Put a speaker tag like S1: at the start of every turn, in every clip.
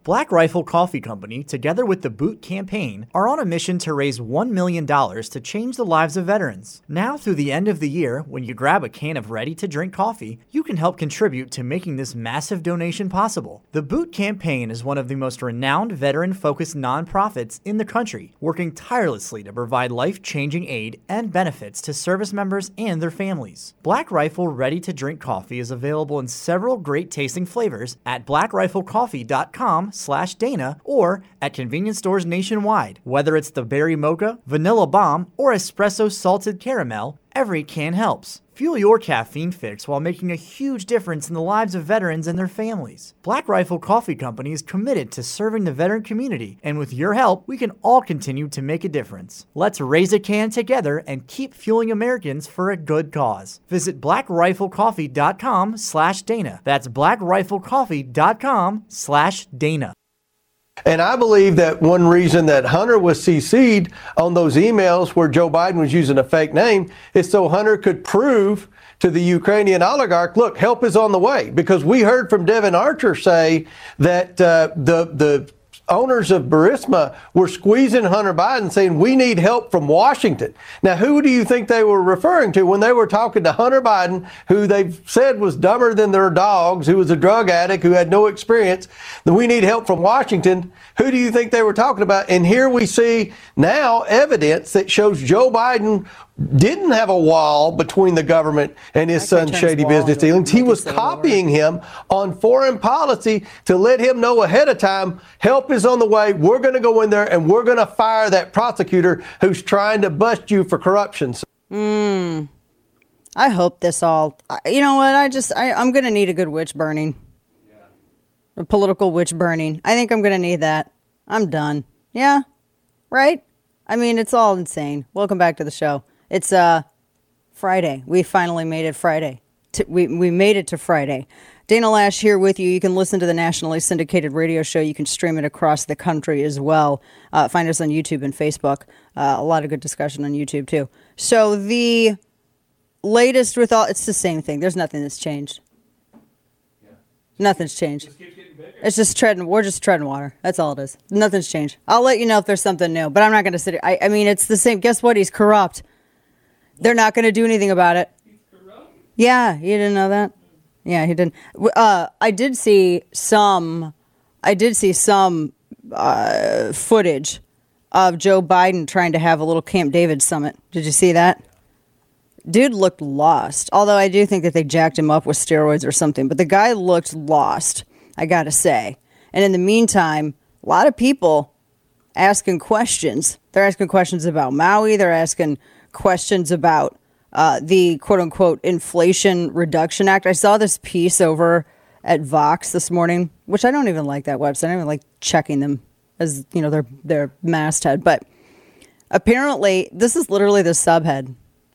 S1: Black Rifle Coffee Company, together with the Boot Campaign, are on a mission to raise $1 million to change the lives of veterans. Now through the end of the year, when you grab a can of ready-to-drink coffee, you can help contribute to making this massive donation possible. The Boot Campaign is one of the most renowned veteran-focused nonprofits in the country, working tirelessly to provide life-changing aid and benefits to service members and their families. Black Rifle ready-to-drink coffee is available in several great-tasting flavors at blackriflecoffee.com/Dana or at convenience stores nationwide. Whether it's the berry mocha, vanilla bomb, or espresso salted caramel, every can helps. Fuel your caffeine fix while making a huge difference in the lives of veterans and their families. Black Rifle Coffee Company is committed to serving the veteran community, and with your help, we can all continue to make a difference. Let's raise a can together and keep fueling Americans for a good cause. Visit blackriflecoffee.com/Dana. That's blackriflecoffee.com/Dana.
S2: And I believe that one reason that Hunter was CC'd on those emails where Joe Biden was using a fake name is so Hunter could prove to the Ukrainian oligarch, look, help is on the way. Because we heard from Devin Archer say that the owners of Burisma were squeezing Hunter Biden, saying we need help from Washington. Now, who do you think they were referring to when they were talking to Hunter Biden, who they've said was dumber than their dogs, who was a drug addict, who had no experience? That we need help from Washington. Who do you think they were talking about? And here we see now evidence that shows Joe Biden didn't have a wall between the government and his son's shady business dealings. He was copying him on foreign policy to let him know ahead of time, help is on the way. We're going to go in there and we're going to fire that prosecutor who's trying to bust you for corruption.
S3: I hope this all, you know what, I'm going to need a good witch burning. A political witch burning. I think I'm going to need that. I'm done. Yeah, right? I mean, it's all insane. Welcome back to the show. It's Friday. We finally made it Friday. We made it to Friday. Dana Loesch here with you. You can listen to the nationally syndicated radio show. You can stream it across the country as well. Find us on YouTube and Facebook. A lot of good discussion on YouTube, too. So the latest with all, it's the same thing. There's nothing that's changed. Nothing's changed. It's just we're just treading water. That's all it is. Nothing's changed. I'll let you know if there's something new, but I'm not going to sit. I mean, it's the same. Guess what? He's corrupt. They're not going to do anything about it. He's corrupt? Yeah, you didn't know that? Yeah, he didn't. I did see some footage of Joe Biden trying to have a little Camp David summit. Did you see that? Dude looked lost. Although I do think that they jacked him up with steroids or something. But the guy looked lost, I got to say. And in the meantime, a lot of people asking questions. They're asking questions about Maui. They're asking questions about the quote-unquote Inflation Reduction Act. I saw this piece over at Vox this morning, which I don't even like that website. I don't even like checking them as, you know, their masthead. But apparently, this is literally the subhead.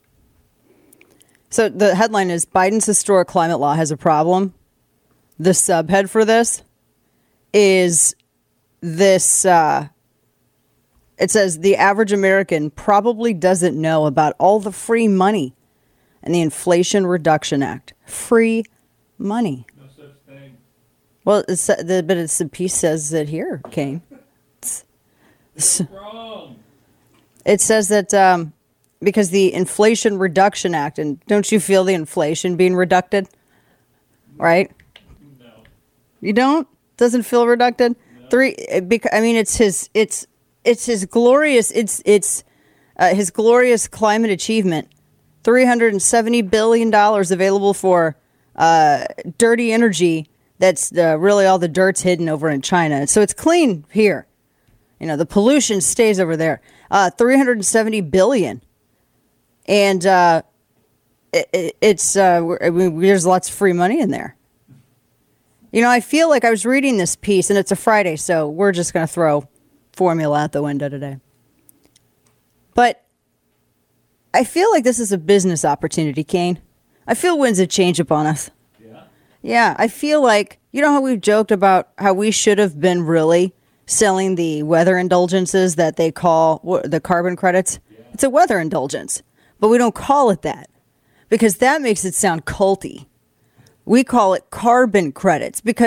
S3: So the headline is, Biden's historic climate law has a problem. The subhead for this is this, it says, the average American probably doesn't know about all the free money and the Inflation Reduction Act. Free money.
S4: No such thing.
S3: Well, but it's the piece says it here, Kane.
S4: It's wrong.
S3: It says that because the Inflation Reduction Act, and don't you feel the inflation being reducted? Right?
S4: No.
S3: You don't? Doesn't feel reducted? No. It's his glorious climate achievement. $370 billion available for dirty energy. That's really all the dirt's hidden over in China. So it's clean here. You know, the pollution stays over there. $370 billion. And there's lots of free money in there. You know, I feel like I was reading this piece, and it's a Friday, so we're just going to throw formula out the window today. But I feel like this is a business opportunity, Kane. I feel winds of change upon us.
S4: Yeah?
S3: Yeah, I feel like, you know how we've joked about how we should have been really selling the weather indulgences that they call the carbon credits? Yeah. It's a weather indulgence, but we don't call it that because that makes it sound culty. We call it carbon credits because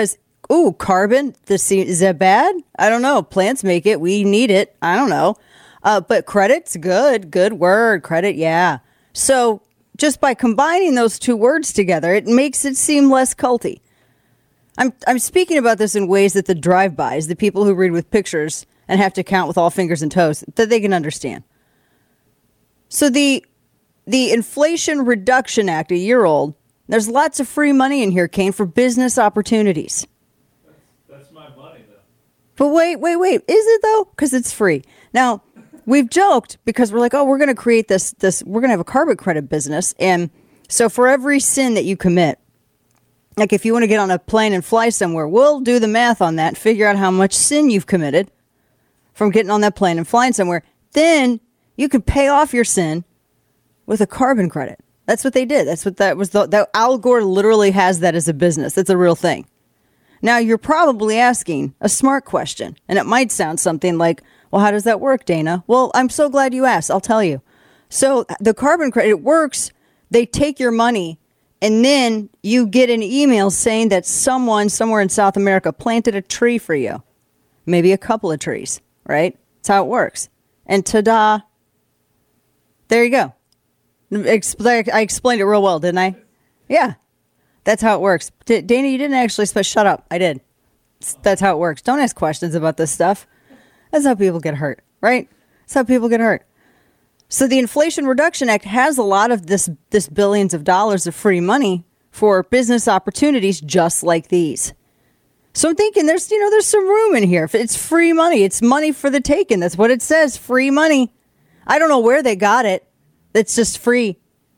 S3: ooh, carbon, is that bad? I don't know. Plants make it. We need it. I don't know. But credit's good. Good word. Credit, yeah. So just by combining those two words together, it makes it seem less culty. I'm speaking about this in ways that the drive-bys, the people who read with pictures and have to count with all fingers and toes, that they can understand. So the Inflation Reduction Act, a year old, there's lots of free money in here, Kane, for business opportunities.
S4: That's my money, though.
S3: But wait. Is it, though? Because it's free. Now, we've joked because we're like, oh, we're going to create this, we're going to have a carbon credit business. And so for every sin that you commit, like if you want to get on a plane and fly somewhere, we'll do the math on that, figure out how much sin you've committed from getting on that plane and flying somewhere. Then you can pay off your sin with a carbon credit. That's what they did. That's what that was. That Al Gore literally has that as a business. That's a real thing. Now, you're probably asking a smart question, and it might sound something like, well, how does that work, Dana? Well, I'm so glad you asked. I'll tell you. So the carbon credit, it works. They take your money, and then you get an email saying that someone somewhere in South America planted a tree for you. Maybe a couple of trees, right? That's how it works. And ta-da, there you go. I explained it real well, didn't I? Yeah, that's how it works. Dana, you didn't actually shut up. I did. That's how it works. Don't ask questions about this stuff. That's how people get hurt, right? That's how people get hurt. So the Inflation Reduction Act has a lot of this billions of dollars of free money for business opportunities just like these. So I'm thinking there's some room in here. It's free money. It's money for the taking. That's what it says. Free money. I don't know where they got it. It's just free,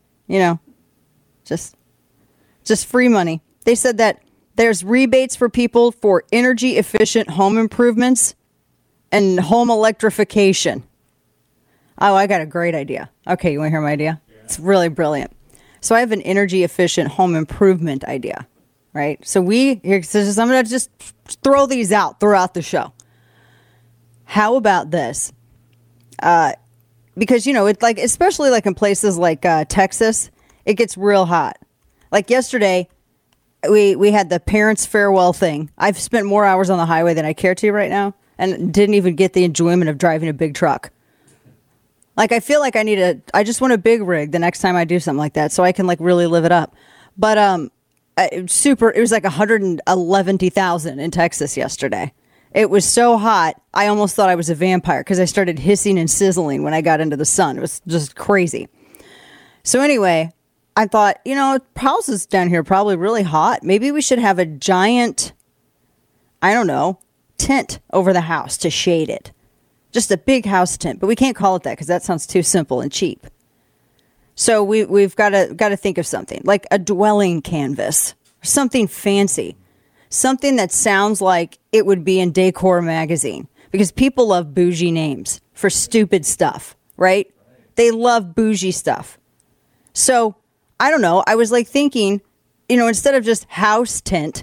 S3: just free money. They said that there's rebates for people for energy efficient home improvements and home electrification. Oh, I got a great idea. Okay, you want to hear my idea? Yeah. It's really brilliant. So I have an energy efficient home improvement idea, right? So I'm going to just throw these out throughout the show. How about this? Because, it's like, especially like in places like Texas, it gets real hot. Like yesterday, we had the parents' farewell thing. I've spent more hours on the highway than I care to right now and didn't even get the enjoyment of driving a big truck. Like, I feel like I just want a big rig the next time I do something like that so I can like really live it up. But it was like 111,000 in Texas yesterday. It was so hot, I almost thought I was a vampire because I started hissing and sizzling when I got into the sun. It was just crazy. So anyway, I thought, houses down here are probably really hot. Maybe we should have a giant, I don't know, tent over the house to shade it. Just a big house tent. But we can't call it that because that sounds too simple and cheap. So we've got to think of something like a dwelling canvas, something fancy. Something that sounds like it would be in Decor magazine because people love bougie names for stupid stuff, right? They love bougie stuff. So I don't know. I was like thinking, instead of just house tent,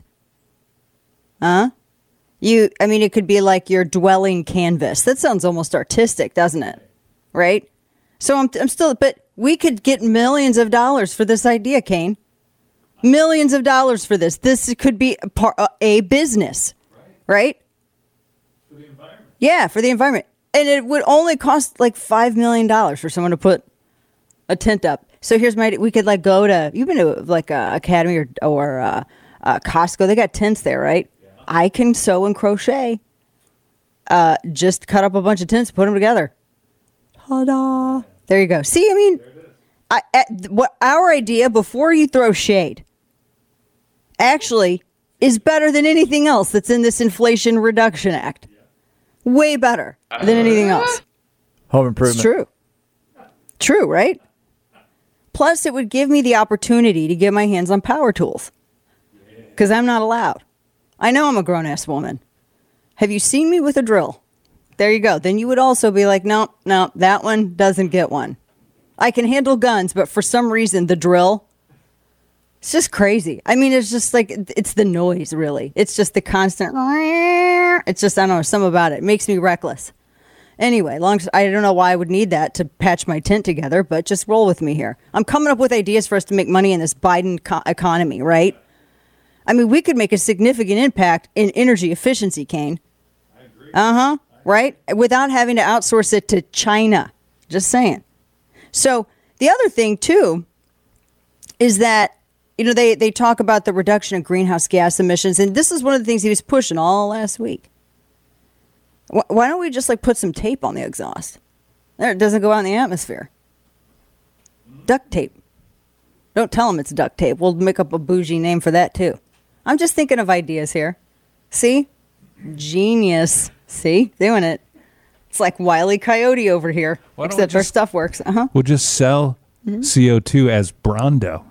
S3: it could be like your dwelling canvas. That sounds almost artistic, doesn't it? Right? So I'm still, but we could get millions of dollars for this idea, Kane. Millions of dollars for this. This could be a business, right?
S4: For the environment. Yeah,
S3: for the environment. And it would only cost like $5 million for someone to put a tent up. So here's we could like go to, you've been to like Academy or Costco. They got tents there, right? Yeah. I can sew and crochet. Just cut up a bunch of tents, put them together. Ta-da. There you go. See, what our idea before you throw shade actually is better than anything else that's in this Inflation Reduction Act. Way better than anything else.
S1: Home improvement.
S3: It's true. True, right? Plus, it would give me the opportunity to get my hands on power tools because I'm not allowed. I know I'm a grown-ass woman. Have you seen me with a drill? There you go. Then you would also be like, no, that one doesn't get one. I can handle guns, but for some reason, the drill, it's just crazy. It's just like, it's the noise, really. It's just the constant, it's just, I don't know, something about it. It makes me reckless. Anyway, I don't know why I would need that to patch my tent together, but just roll with me here. I'm coming up with ideas for us to make money in this Biden economy, right? I mean, we could make a significant impact in energy efficiency, Kane.
S4: I agree.
S3: Right? Without having to outsource it to China. Just saying. So the other thing, too, is that, they talk about the reduction of greenhouse gas emissions. And this is one of the things he was pushing all last week. Why don't we just put some tape on the exhaust? There, it doesn't go out in the atmosphere. Duct tape. Don't tell them it's duct tape. We'll make up a bougie name for that, too. I'm just thinking of ideas here. See? Genius. See? Doing it. It's like Wile E. Coyote over here. Except our stuff works.
S5: We'll just sell CO2 as Brondo.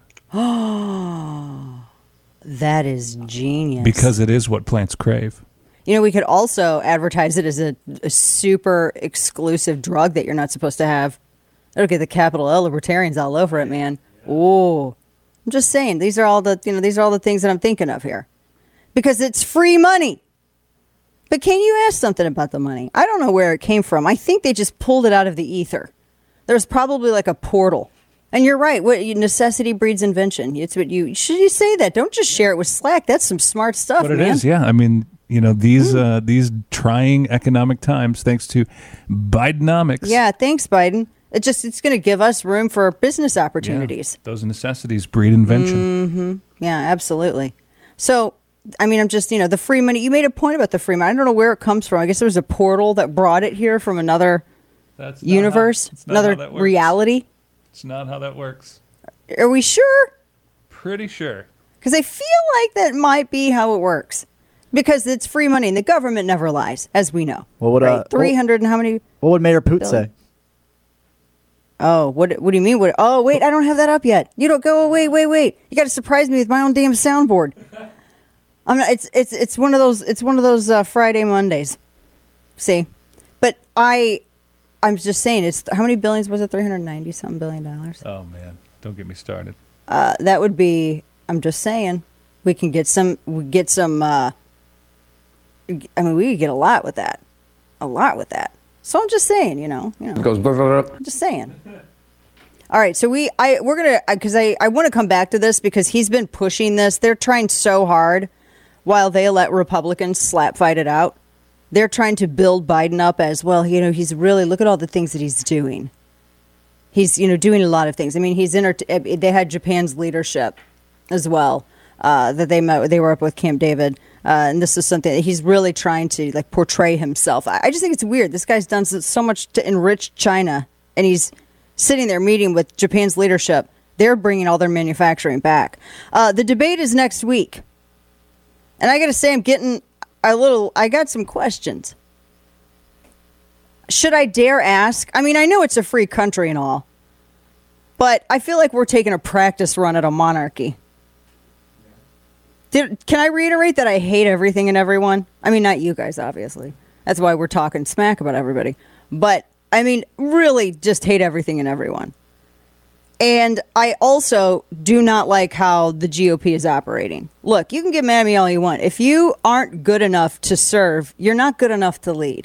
S3: Oh, that is genius.
S5: Because it is what plants crave.
S3: We could also advertise it as a super exclusive drug that you're not supposed to have. That'll get the capital L libertarians all over it, man. Oh, I'm just saying, these are all the things that I'm thinking of here, because it's free money. But can you ask something about the money? I don't know where it came from. I think they just pulled it out of the ether. There's probably a portal. And you're right. Necessity breeds invention. It's what you say that. Don't just share it with Slack. That's some smart stuff,
S5: But it
S3: man.
S5: is, yeah. I mean, these trying economic times, thanks to Bidenomics.
S3: Yeah, thanks, Biden. It's going to give us room for business opportunities.
S5: Yeah, those necessities breed invention.
S3: Mm-hmm. Yeah, absolutely. So, I mean, I'm just, the free money. You made a point about the free money. I don't know where it comes from. I guess there was a portal that brought it here from another universe, another reality.
S5: It's not how that works.
S3: Are we sure?
S5: Pretty sure.
S3: Because I feel like that might be how it works. Because it's free money, and the government never lies, as we know.
S1: What would
S3: 300 and how many?
S1: What would Mayor Poot
S3: billion?
S1: say?
S3: Oh, what do you mean? Oh, wait, I don't have that up yet. You don't go. Wait. You got to surprise me with my own damn soundboard. It's one of those. It's one of those Friday Mondays. See, but I'm just saying. It's how many billions was it? $390-something billion.
S5: Oh man, don't get me started.
S3: That would be. I'm just saying. We can get some. We get some. I mean, we could get a lot with that. So I'm just saying, It goes. I'm just saying. All right, so we're gonna because I want to come back to this because he's been pushing this. They're trying so hard, while they let Republicans slap fight it out. They're trying to build Biden up as well. He's really look at all the things that he's doing. He's doing a lot of things. I mean, they had Japan's leadership as well that they met. They were up with Camp David. And this is something that he's really trying to portray himself. I just think it's weird. This guy's done so much to enrich China, and he's sitting there meeting with Japan's leadership. They're bringing all their manufacturing back. The debate is next week, and I got to say, I got some questions. Should I dare ask? I mean, I know it's a free country and all, but I feel like we're taking a practice run at a monarchy. Can I reiterate that I hate everything and everyone? I mean, not you guys, obviously. That's why we're talking smack about everybody. But, I mean, really just hate everything and everyone. And I also do not like how the GOP is operating. Look, you can get mad at me all you want. If you aren't good enough to serve, you're not good enough to lead.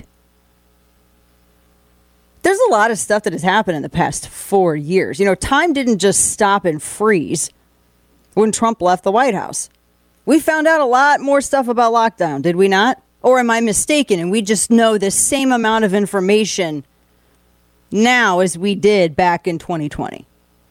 S3: There's a lot of stuff that has happened in the past 4 years. Time didn't just stop and freeze when Trump left the White House. We found out a lot more stuff about lockdown, did we not? Or am I mistaken and we just know the same amount of information now as we did back in 2020?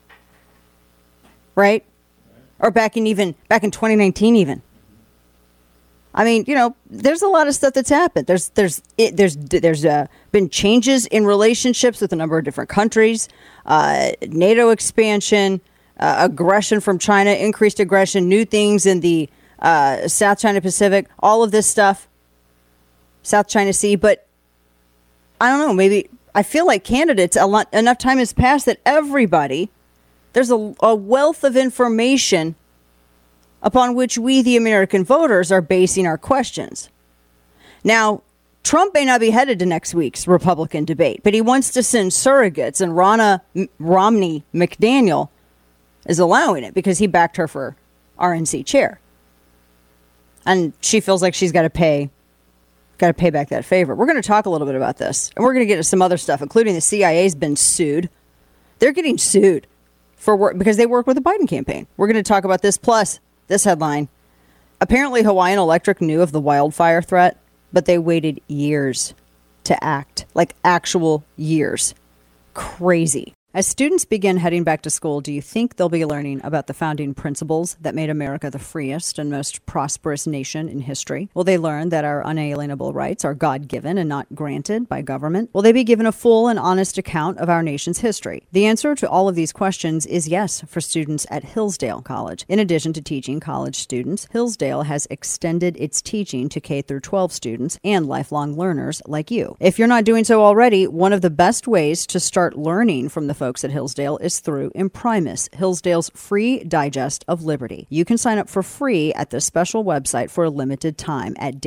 S3: Right? Or back in 2019 even. I mean, there's a lot of stuff that's happened. There's been changes in relationships with a number of different countries, NATO expansion, aggression from China, increased aggression, new things in the South China Pacific, all of this stuff, South China Sea. But I don't know, maybe I feel like candidates, enough time has passed that there's a wealth of information upon which we, the American voters, are basing our questions. Now, Trump may not be headed to next week's Republican debate, but he wants to send surrogates, and Romney McDaniel is allowing it because he backed her for RNC chair. And she feels like she's got to pay back that favor. We're going to talk a little bit about this, and we're going to get to some other stuff, including the CIA's been sued. They're getting sued for work because they work with the Biden campaign. We're going to talk about this, plus this headline. Apparently, Hawaiian Electric knew of the wildfire threat, but they waited years to act, like actual years. Crazy. As students begin heading back to school, do you think they'll be learning about the founding principles that made America the freest and most prosperous nation in history? Will they learn that our unalienable rights are God-given and not granted by government? Will they be given a full and honest account of our nation's history? The answer to all of these questions is yes for students at Hillsdale College. In addition to teaching college students, Hillsdale has extended its teaching to K-12 students and lifelong learners like you. If you're not doing so already, one of the best ways to start learning from the folks at Hillsdale is through Imprimis, Hillsdale's free digest of liberty. You can sign up for free at this special website for a limited time at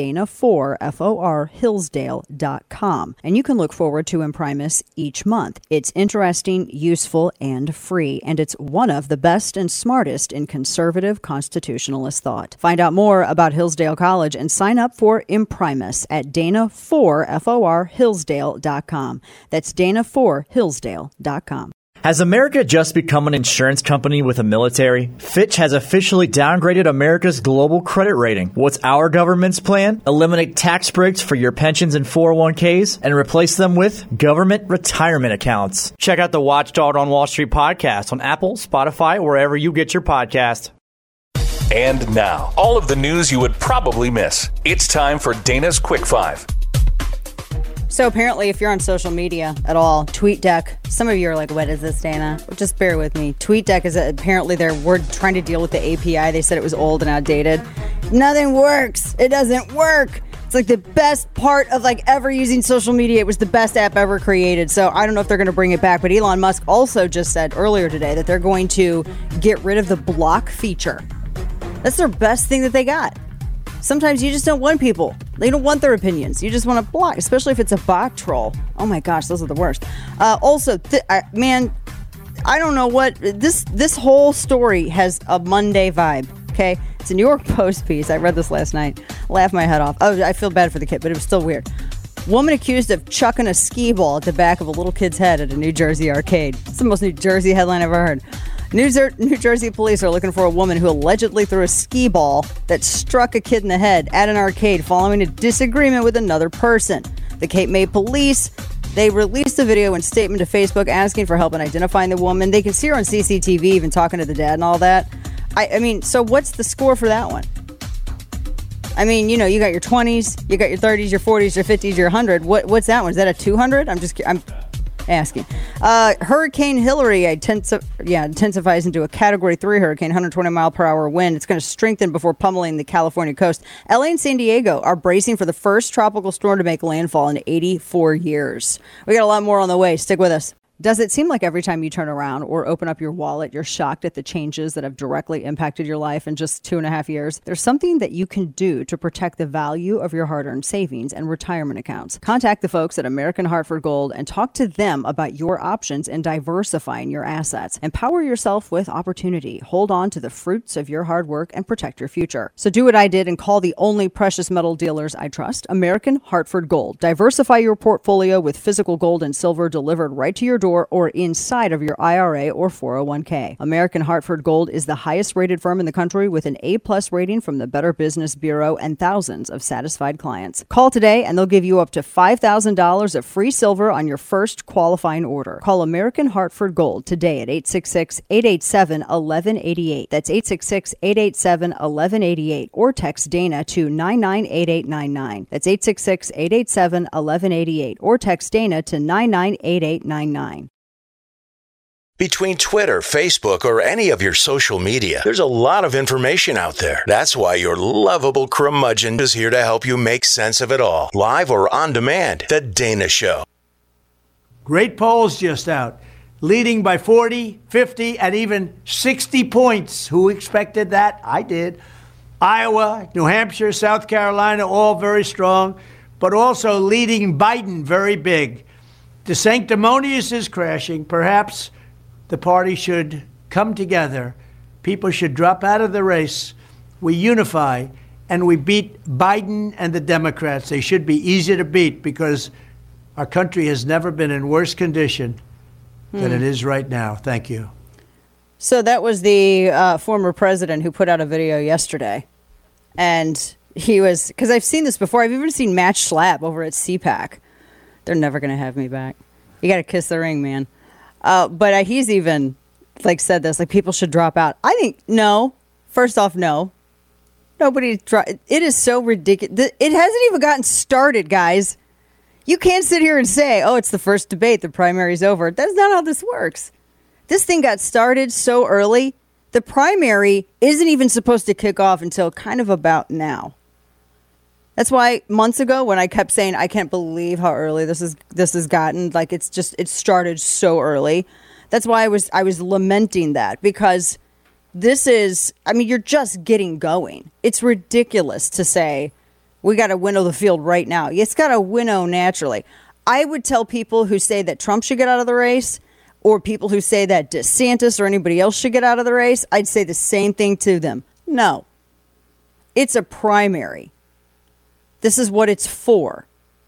S3: dana4hillsdale.com. And you can look forward to Imprimis each month. It's interesting, useful, and free, and it's one of the best and smartest in conservative constitutionalist thought. Find out more about Hillsdale College and sign up for Imprimis at dana4hillsdale.com. That's dana4hillsdale.com.
S1: Has America just become an insurance company with a military? Fitch has officially downgraded America's global credit rating. What's our government's plan? Eliminate tax breaks for your pensions and 401ks and replace them with government retirement accounts. Check out the Watchdog on Wall Street podcast on Apple, Spotify, or wherever you get your podcast.
S6: And now, all of the news you would probably miss. It's time for Dana's Quick Five.
S3: So apparently, if you're on social media at all, TweetDeck, some of you are like, what is this, Dana? Just bear with me. TweetDeck is apparently we're trying to deal with the API. They said it was old and outdated. Nothing works. It doesn't work. It's like the best part of like ever using social media. It was the best app ever created. So I don't know if they're going to bring it back. But Elon Musk also just said earlier today that they're going to get rid of the block feature. That's their best thing that they got. Sometimes you just don't want people. They don't want their opinions. You just want to block, especially if it's a bot troll. Oh my gosh, those are the worst. Also, man, I don't know what this whole story has a Monday vibe. Okay, it's a New York Post piece. I read this last night. Laughed my head off. Oh, I feel bad for the kid, but it was still weird. Woman accused of chucking a skee ball at the back of a little kid's head at a New Jersey arcade. It's the most New Jersey headline I've ever heard. New Jersey police are looking for a woman who allegedly threw a skee ball that struck a kid in the head at an arcade following a disagreement with another person. The Cape May police, they released a video and statement to Facebook asking for help in identifying the woman. They can see her on CCTV even talking to the dad and all that. I mean, so what's the score for that one? I mean, you know, you got your 20s, you got your 30s, your 40s, your 50s, your 100. What's that one? Is that a 200? I'm asking. Hurricane Hillary intensifies into a Category 3 hurricane, 120-mile-per-hour wind. It's going to strengthen before pummeling the California coast. LA and San Diego are bracing for the first tropical storm to make landfall in 84 years. We got a lot more on the way. Stick with us. Does it seem like every time you turn around or open up your wallet, you're shocked at the changes that have directly impacted your life in just 2.5 years? There's something that you can do to protect the value of your hard-earned savings and retirement accounts. Contact the folks at American Hartford Gold and talk to them about your options in diversifying your assets. Empower yourself with opportunity. Hold on to the fruits of your hard work and protect your future. So do what I did and call the only precious metal dealers I trust, American Hartford Gold. Diversify your portfolio with physical gold and silver delivered right to your door or inside of your IRA or 401k. American Hartford Gold is the highest rated firm in the country with an A+ rating from the Better Business Bureau and thousands of satisfied clients. Call today and they'll give you up to $5,000 of free silver on your first qualifying order. Call American Hartford Gold today at 866-887-1188. That's 866-887-1188 or text Dana to 998899. That's 866-887-1188 or text Dana to 998899.
S7: Between Twitter, Facebook, or any of your social media, there's a lot of information out there. That's why your lovable curmudgeon is here to help you make sense of it all. Live or on demand, The Dana Show.
S8: Great polls just out. Leading by 40, 50, and even 60 points. Who expected that? I did. Iowa, New Hampshire, South Carolina, all very strong, but also leading Biden very big. DeSanctimonious is crashing. Perhaps the party should come together. People should drop out of the race. We unify, and we beat Biden and the Democrats. They should be easy to beat because our country has never been in worse condition than it is right now. Thank you.
S3: So that was the former president who put out a video yesterday And he was, because I've seen this before. I've even seen Matt Schlapp over at CPAC. They're never going to have me back. You got to kiss the ring, man. But he's even said this, people should drop out. I think no. First off, no. It is so ridiculous. It hasn't even gotten started, guys. You can't sit here and say, oh, it's the first debate. The primary's over. That's not how this works. This thing got started so early. The primary isn't even supposed to kick off until kind of about now. That's why months ago when I kept saying, I can't believe how early this has gotten. It started so early. That's why I was lamenting that, because this is, you're just getting going. It's ridiculous to say we got to winnow the field right now. It's got to winnow naturally. I would tell people who say that Trump should get out of the race, or people who say that DeSantis or anybody else should get out of the race, I'd say the same thing to them. No. It's a primary. This is what it's for.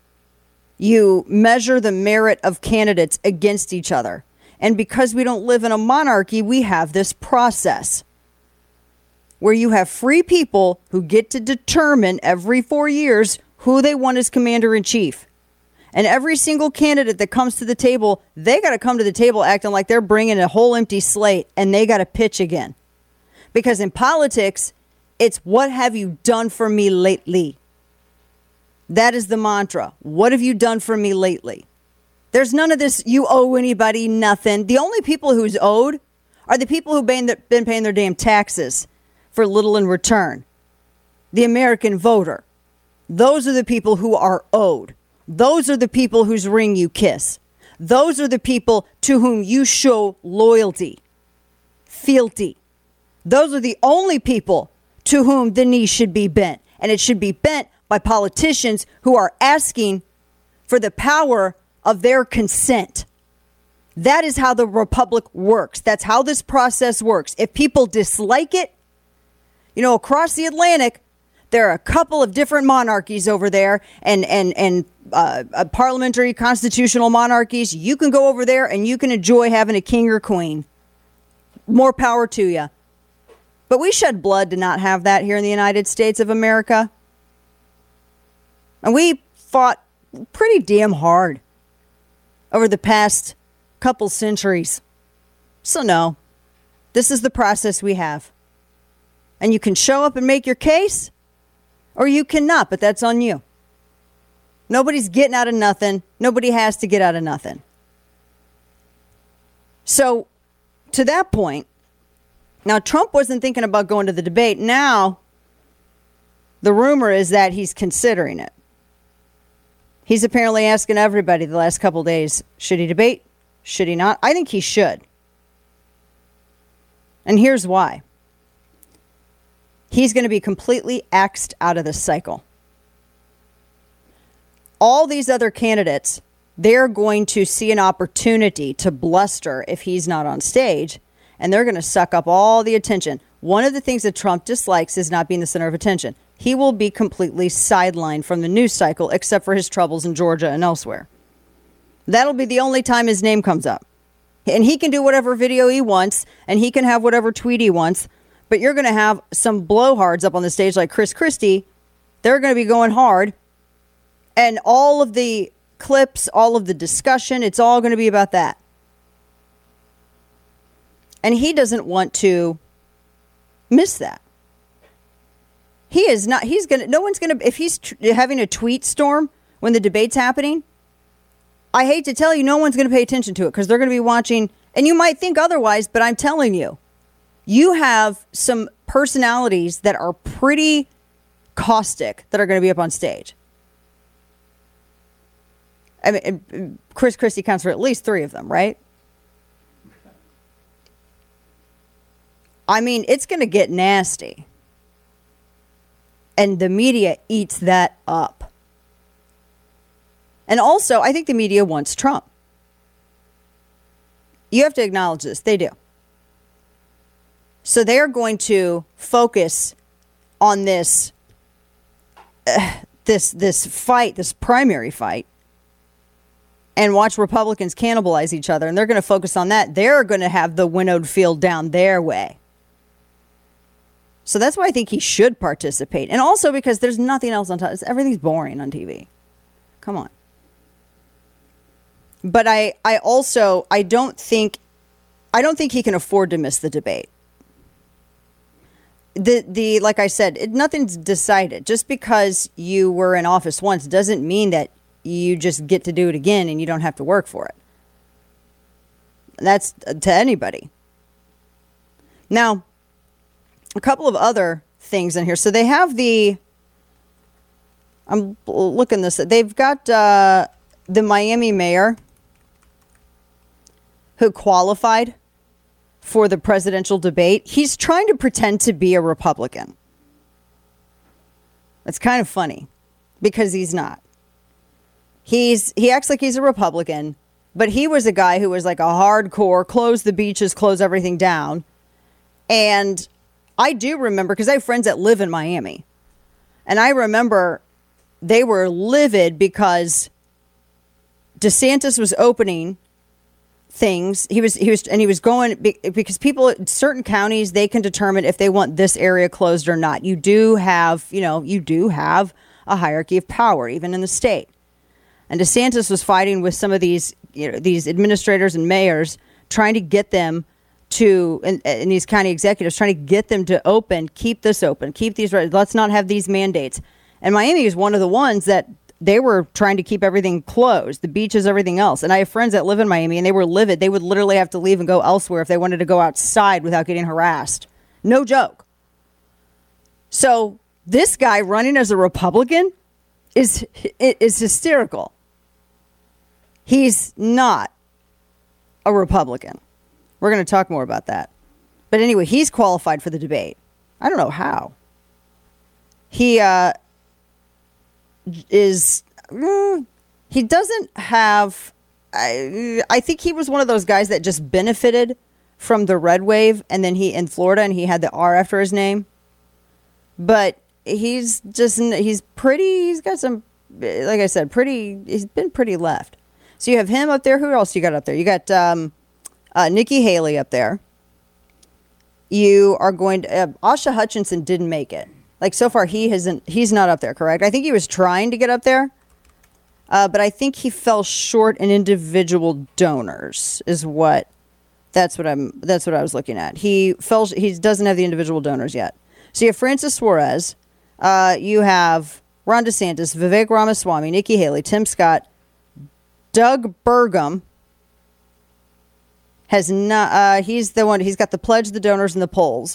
S3: You measure the merit of candidates against each other. And because we don't live in a monarchy, we have this process where you have free people who get to determine every 4 years who they want as commander-in-chief. And every single candidate that comes to the table, they got to come to the table acting like they're bringing a whole empty slate, and they got to pitch again. Because in politics, it's what have you done for me lately? That is the mantra. What have you done for me lately? There's none of this, you owe anybody nothing. The only people who's owed are the people who've been paying their damn taxes for little in return. The American voter. Those are the people who are owed. Those are the people whose ring you kiss. Those are the people to whom you show loyalty, fealty. Those are the only people to whom the knee should be bent. And it should be bent by politicians who are asking for the power of their consent. That is how the republic works. That's how this process works. If people dislike it, across the Atlantic, there are a couple of different monarchies over there and parliamentary constitutional monarchies. You can go over there and you can enjoy having a king or queen. More power to you. But we shed blood to not have that here in the United States of America. And we fought pretty damn hard over the past couple centuries. So no, this is the process we have. And you can show up and make your case, or you cannot, but that's on you. Nobody's getting out of nothing. Nobody has to get out of nothing. So to that point, now Trump wasn't thinking about going to the debate. Now the rumor is that he's considering it. He's apparently asking everybody the last couple days, should he debate? Should he not? I think he should. And here's why. He's going to be completely axed out of this cycle. All these other candidates, they're going to see an opportunity to bluster if he's not on stage, and they're going to suck up all the attention. One of the things that Trump dislikes is not being the center of attention. He will be completely sidelined from the news cycle, except for his troubles in Georgia and elsewhere. That'll be the only time his name comes up. And he can do whatever video he wants, and he can have whatever tweet he wants, but you're going to have some blowhards up on the stage like Chris Christie. They're going to be going hard, and all of the clips, all of the discussion, it's all going to be about that. And he doesn't want to miss that. He is not, no one's going to, if he's having a tweet storm when the debate's happening, I hate to tell you, no one's going to pay attention to it because they're going to be watching, and you might think otherwise, but I'm telling you, you have some personalities that are pretty caustic that are going to be up on stage. I mean, Chris Christie counts for at least 3 of them, right? I mean, it's going to get nasty. And the media eats that up. And also, I think the media wants Trump. You have to acknowledge this. They do. So they're going to focus on this fight, this primary fight, and watch Republicans cannibalize each other. And they're going to focus on that. They're going to have the winnowed field down their way. So that's why I think he should participate. And also because there's nothing else on top. Everything's boring on TV. Come on. But I don't think he can afford to miss the debate. Like I said, nothing's decided. Just because you were in office once doesn't mean that you just get to do it again and you don't have to work for it. That's to anybody. Now, a couple of other things in here. So they have I'm looking this. They've got the Miami mayor who qualified for the presidential debate. He's trying to pretend to be a Republican. It's kind of funny because he's not. He acts like he's a Republican, but he was a guy who was like a hardcore, close the beaches, close everything down. And I do remember, because I have friends that live in Miami, and I remember they were livid because DeSantis was opening things. He was going, because people in certain counties, they can determine if they want this area closed or not. You do have a hierarchy of power, even in the state. And DeSantis was fighting with some of these administrators and mayors, trying to get them to, and these county executives, trying to get them to keep this open, keep these, let's not have these mandates. And Miami is one of the ones that they were trying to keep everything closed, the beaches, everything else. And I have friends that live in Miami, and they were livid. They would literally have to leave and go elsewhere if they wanted to go outside without getting harassed. No joke. So this guy running as a Republican is hysterical. He's not a Republican. We're going to talk more about that. But anyway, he's qualified for the debate. I don't know how. He he doesn't have, I think he was one of those guys that just benefited from the red wave, and then in Florida, and he had the R after his name. But he's got some, like I said, he's been pretty left. So you have him up there. Who else you got up there? You got Nikki Haley up there. You are going to, Asha Hutchinson didn't make it. Like, so far, he's not up there, correct? I think he was trying to get up there, but I think he fell short in individual donors, that's what I was looking at. He doesn't have the individual donors yet. So you have Francis Suarez, you have Ron DeSantis, Vivek Ramaswamy, Nikki Haley, Tim Scott, Doug Burgum has not, he's got the pledge, the donors, and the polls.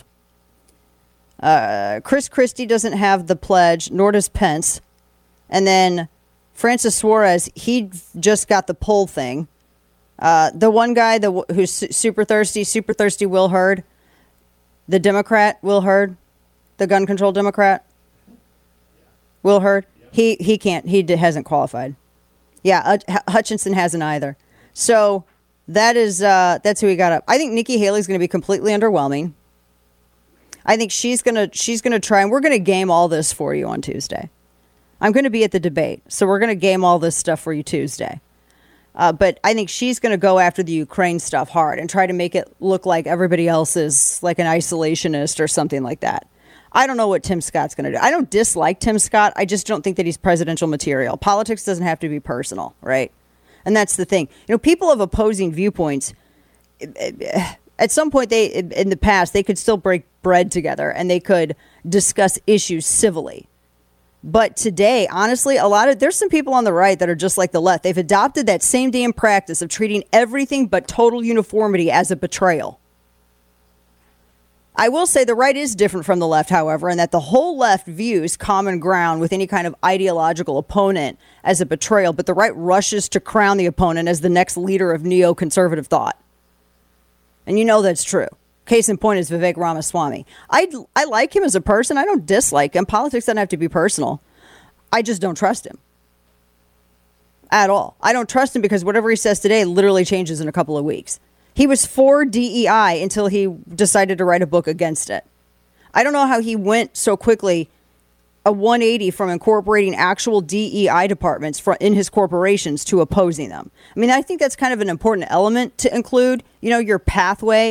S3: Chris Christie doesn't have the pledge, nor does Pence. And then Francis Suarez, he just got the poll thing. The one guy who's super thirsty Will Hurd, the Democrat, Will Hurd, the gun control Democrat, Will Hurd, he hasn't qualified. Yeah, Hutchinson hasn't either. So that's who we got up. I think Nikki Haley's going to be completely underwhelming. I think she's gonna try, and we're gonna game all this for you on Tuesday. I'm gonna be at the debate, so we're gonna game all this stuff for you Tuesday. But I think she's gonna go after the Ukraine stuff hard and try to make it look like everybody else is like an isolationist or something like that. I don't know what Tim Scott's gonna do. I don't dislike Tim Scott. I just don't think that he's presidential material. Politics doesn't have to be personal, right? And that's the thing. People of opposing viewpoints. At some point, in the past, they could still break bread together and they could discuss issues civilly. But today, honestly, there's some people on the right that are just like the left. They've adopted that same damn practice of treating everything but total uniformity as a betrayal. I will say the right is different from the left, however, and that the whole left views common ground with any kind of ideological opponent as a betrayal, but the right rushes to crown the opponent as the next leader of neoconservative thought. And you know that's true. Case in point is Vivek Ramaswamy. I like him as a person. I don't dislike him. Politics doesn't have to be personal. I just don't trust him. At all. I don't trust him because whatever he says today literally changes in a couple of weeks. He was for DEI until he decided to write a book against it. I don't know how he went so quickly a 180 from incorporating actual DEI departments in his corporations to opposing them. I mean, I think that's kind of an important element to include, your pathway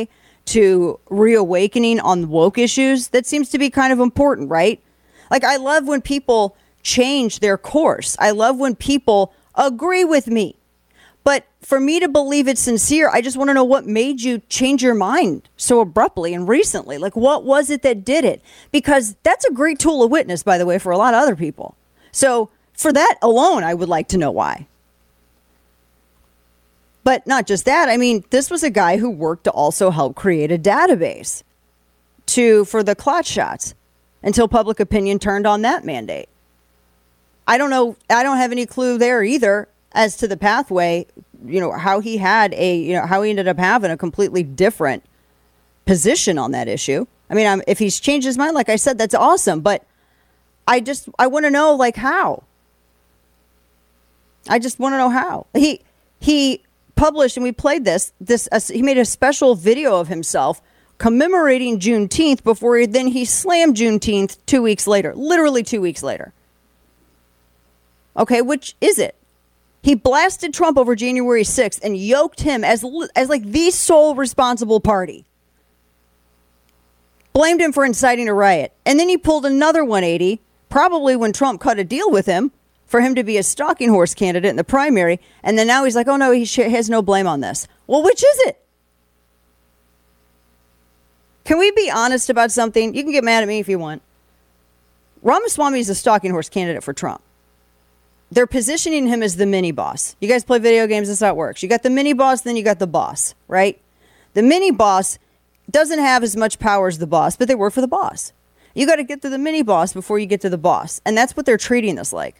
S3: to reawakening on woke issues, that seems to be kind of important, right? Like, I love when people change their course. I love when people agree with me. But for me to believe it's sincere, I just want to know what made you change your mind so abruptly and recently. Like, what was it that did it? Because that's a great tool of witness, by the way, for a lot of other people. So for that alone, I would like to know why. But not just that. I mean, this was a guy who worked to also help create a database for the clot shots until public opinion turned on that mandate. I don't know. I don't have any clue there either as to the pathway, how he how he ended up having a completely different position on that issue. I mean, if he's changed his mind, like I said, that's awesome. But I want to know, like, how. I just want to know how. He published, and we played he made a special video of himself commemorating Juneteenth before he slammed Juneteenth 2 weeks later, literally 2 weeks later. Okay, which is it? He blasted Trump over January 6th and yoked him as like the sole responsible party. Blamed him for inciting a riot. And then he pulled another 180, probably when Trump cut a deal with him for him to be a stalking horse candidate in the primary. And then now he's like, oh no, he has no blame on this. Well, which is it? Can we be honest about something? You can get mad at me if you want. Ramaswamy is a stalking horse candidate for Trump. They're positioning him as the mini boss. You guys play video games, that's how it works. You got the mini boss, then you got the boss, right? The mini boss doesn't have as much power as the boss, but they work for the boss. You got to get to the mini boss before you get to the boss. And that's what they're treating this like.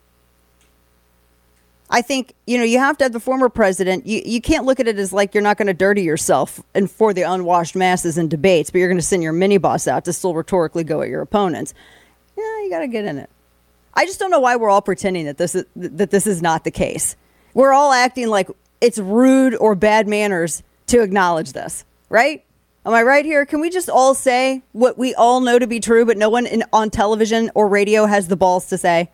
S3: I think, you have to have the former president. You can't look at it as like you're not going to dirty yourself and for the unwashed masses in debates, but you're going to send your mini boss out to still rhetorically go at your opponents. Yeah, you got to get in it. I just don't know why we're all pretending that this is not the case. We're all acting like it's rude or bad manners to acknowledge this, right? Am I right here? Can we just all say what we all know to be true, but no one on television or radio has the balls to say?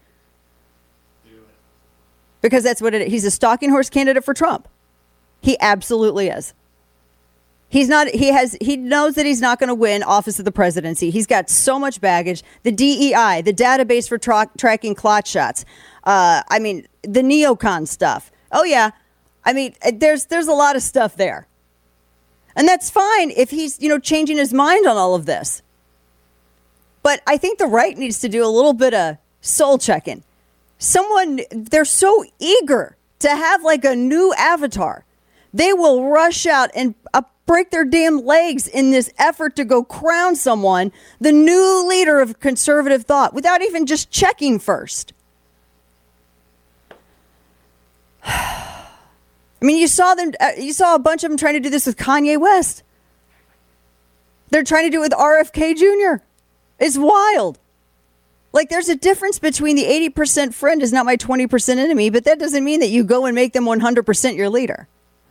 S3: Because that's what it is. He's a stalking horse candidate for Trump. He absolutely is. He knows that he's not going to win office of the presidency. He's got so much baggage. The DEI, the database for tracking clot shots. The neocon stuff. Oh yeah. I mean, there's a lot of stuff there. And that's fine if he's, changing his mind on all of this. But I think the right needs to do a little bit of soul checking. They're so eager to have like a new avatar. They will rush out and break their damn legs in this effort to go crown someone the new leader of conservative thought without even just checking first. I mean, you saw a bunch of them trying to do this with Kanye West. They're trying to do it with RFK Jr. It's wild. Like, there's a difference between the 80% friend is not my 20% enemy, but that doesn't mean that you go and make them 100% your leader.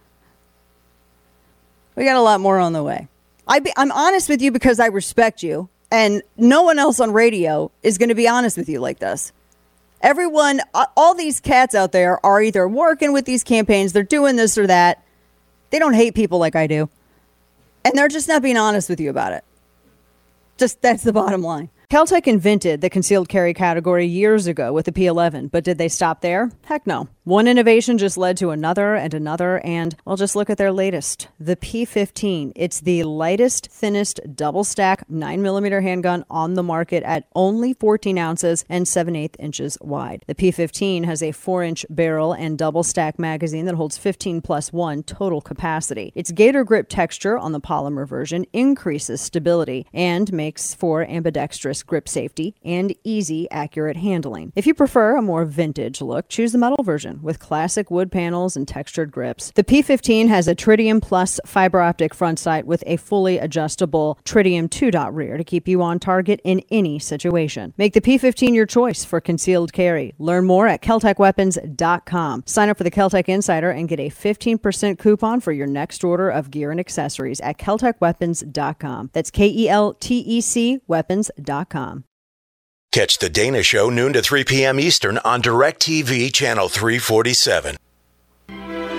S3: We got a lot more on the way. I'm honest with you because I respect you, and no one else on radio is going to be honest with you like this. Everyone, all these cats out there are either working with these campaigns, they're doing this or that. They don't hate people like I do. And they're just not being honest with you about it. Just, that's the bottom line. Caltech invented the concealed carry category years ago with the P11, but did they stop there? Heck no. One innovation just led to another and another, and well, just look at their latest, the P15. It's the lightest, thinnest, double-stack 9mm handgun on the market at only 14 ounces and 7/8 inches wide. The P15 has a 4-inch barrel and double-stack magazine that holds 15+1 total capacity. Its Gator Grip texture on the polymer version increases stability and makes for ambidextrous grip safety and easy, accurate handling. If you prefer a more vintage look, choose the metal version with classic wood panels and textured grips. The P15 has a Tritium Plus fiber optic front sight with a fully adjustable Tritium 2-dot rear to keep you on target in any situation. Make the P15 your choice for concealed carry. Learn more at KeltechWeapons.com. Sign up for the Keltec Insider and get a 15% coupon for your next order of gear and accessories at KeltechWeapons.com. That's KELTEC Weapons.com.
S7: Catch The Dana Show noon to 3 p.m. Eastern on DirecTV Channel 347.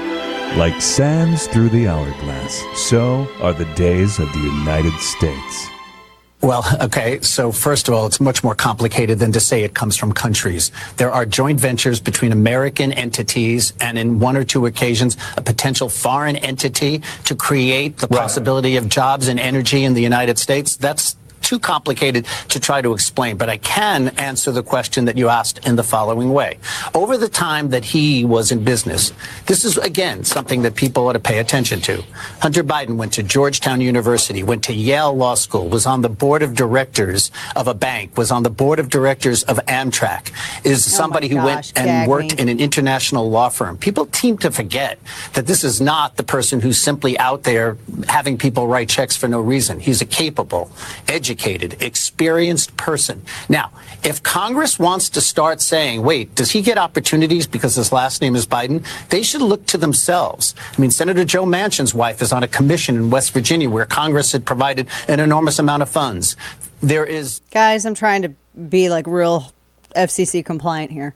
S5: Like sands through the hourglass, so are the days of the United States.
S9: Well, okay, so first of all, it's much more complicated than to say it comes from countries. There are joint ventures between American entities and in one or two occasions, a potential foreign entity to create the possibility of jobs and energy in the United States. That's too complicated to try to explain, but I can answer the question that you asked in the following way. Over the time that he was in business, this is, again, something that people ought to pay attention to. Hunter Biden went to Georgetown University, went to Yale Law School, was on the board of directors of a bank, was on the board of directors of Amtrak, is somebody who went and worked in an international law firm. People seem to forget that this is not the person who's simply out there having people write checks for no reason. He's a capable, educated, experienced person. Now, if Congress wants to start saying, wait, does he get opportunities because his last name is Biden? They should look to themselves. I mean, Senator Joe Manchin's wife is on a commission in West Virginia where Congress had provided an enormous amount of funds. There is...
S3: Guys, I'm trying to be like real FCC compliant here.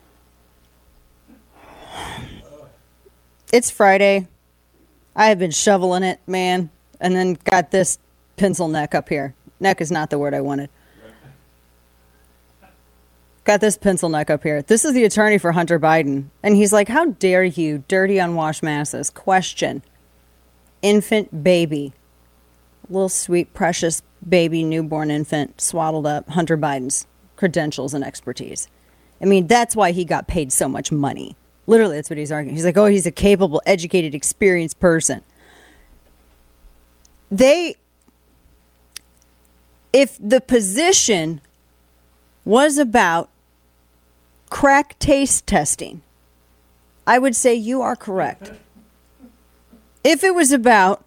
S3: It's Friday. I have been shoveling it, man, and then got this pencil neck up here. Neck is not the word I wanted. Got this pencil neck up here. This is the attorney for Hunter Biden. And he's like, how dare you, dirty unwashed masses, question infant baby, little sweet, precious baby, newborn infant, swaddled up, Hunter Biden's credentials and expertise. I mean, that's why he got paid so much money. Literally, that's what he's arguing. He's like, oh, he's a capable, educated, experienced person. If the position was about crack taste testing, I would say you are correct. If it was about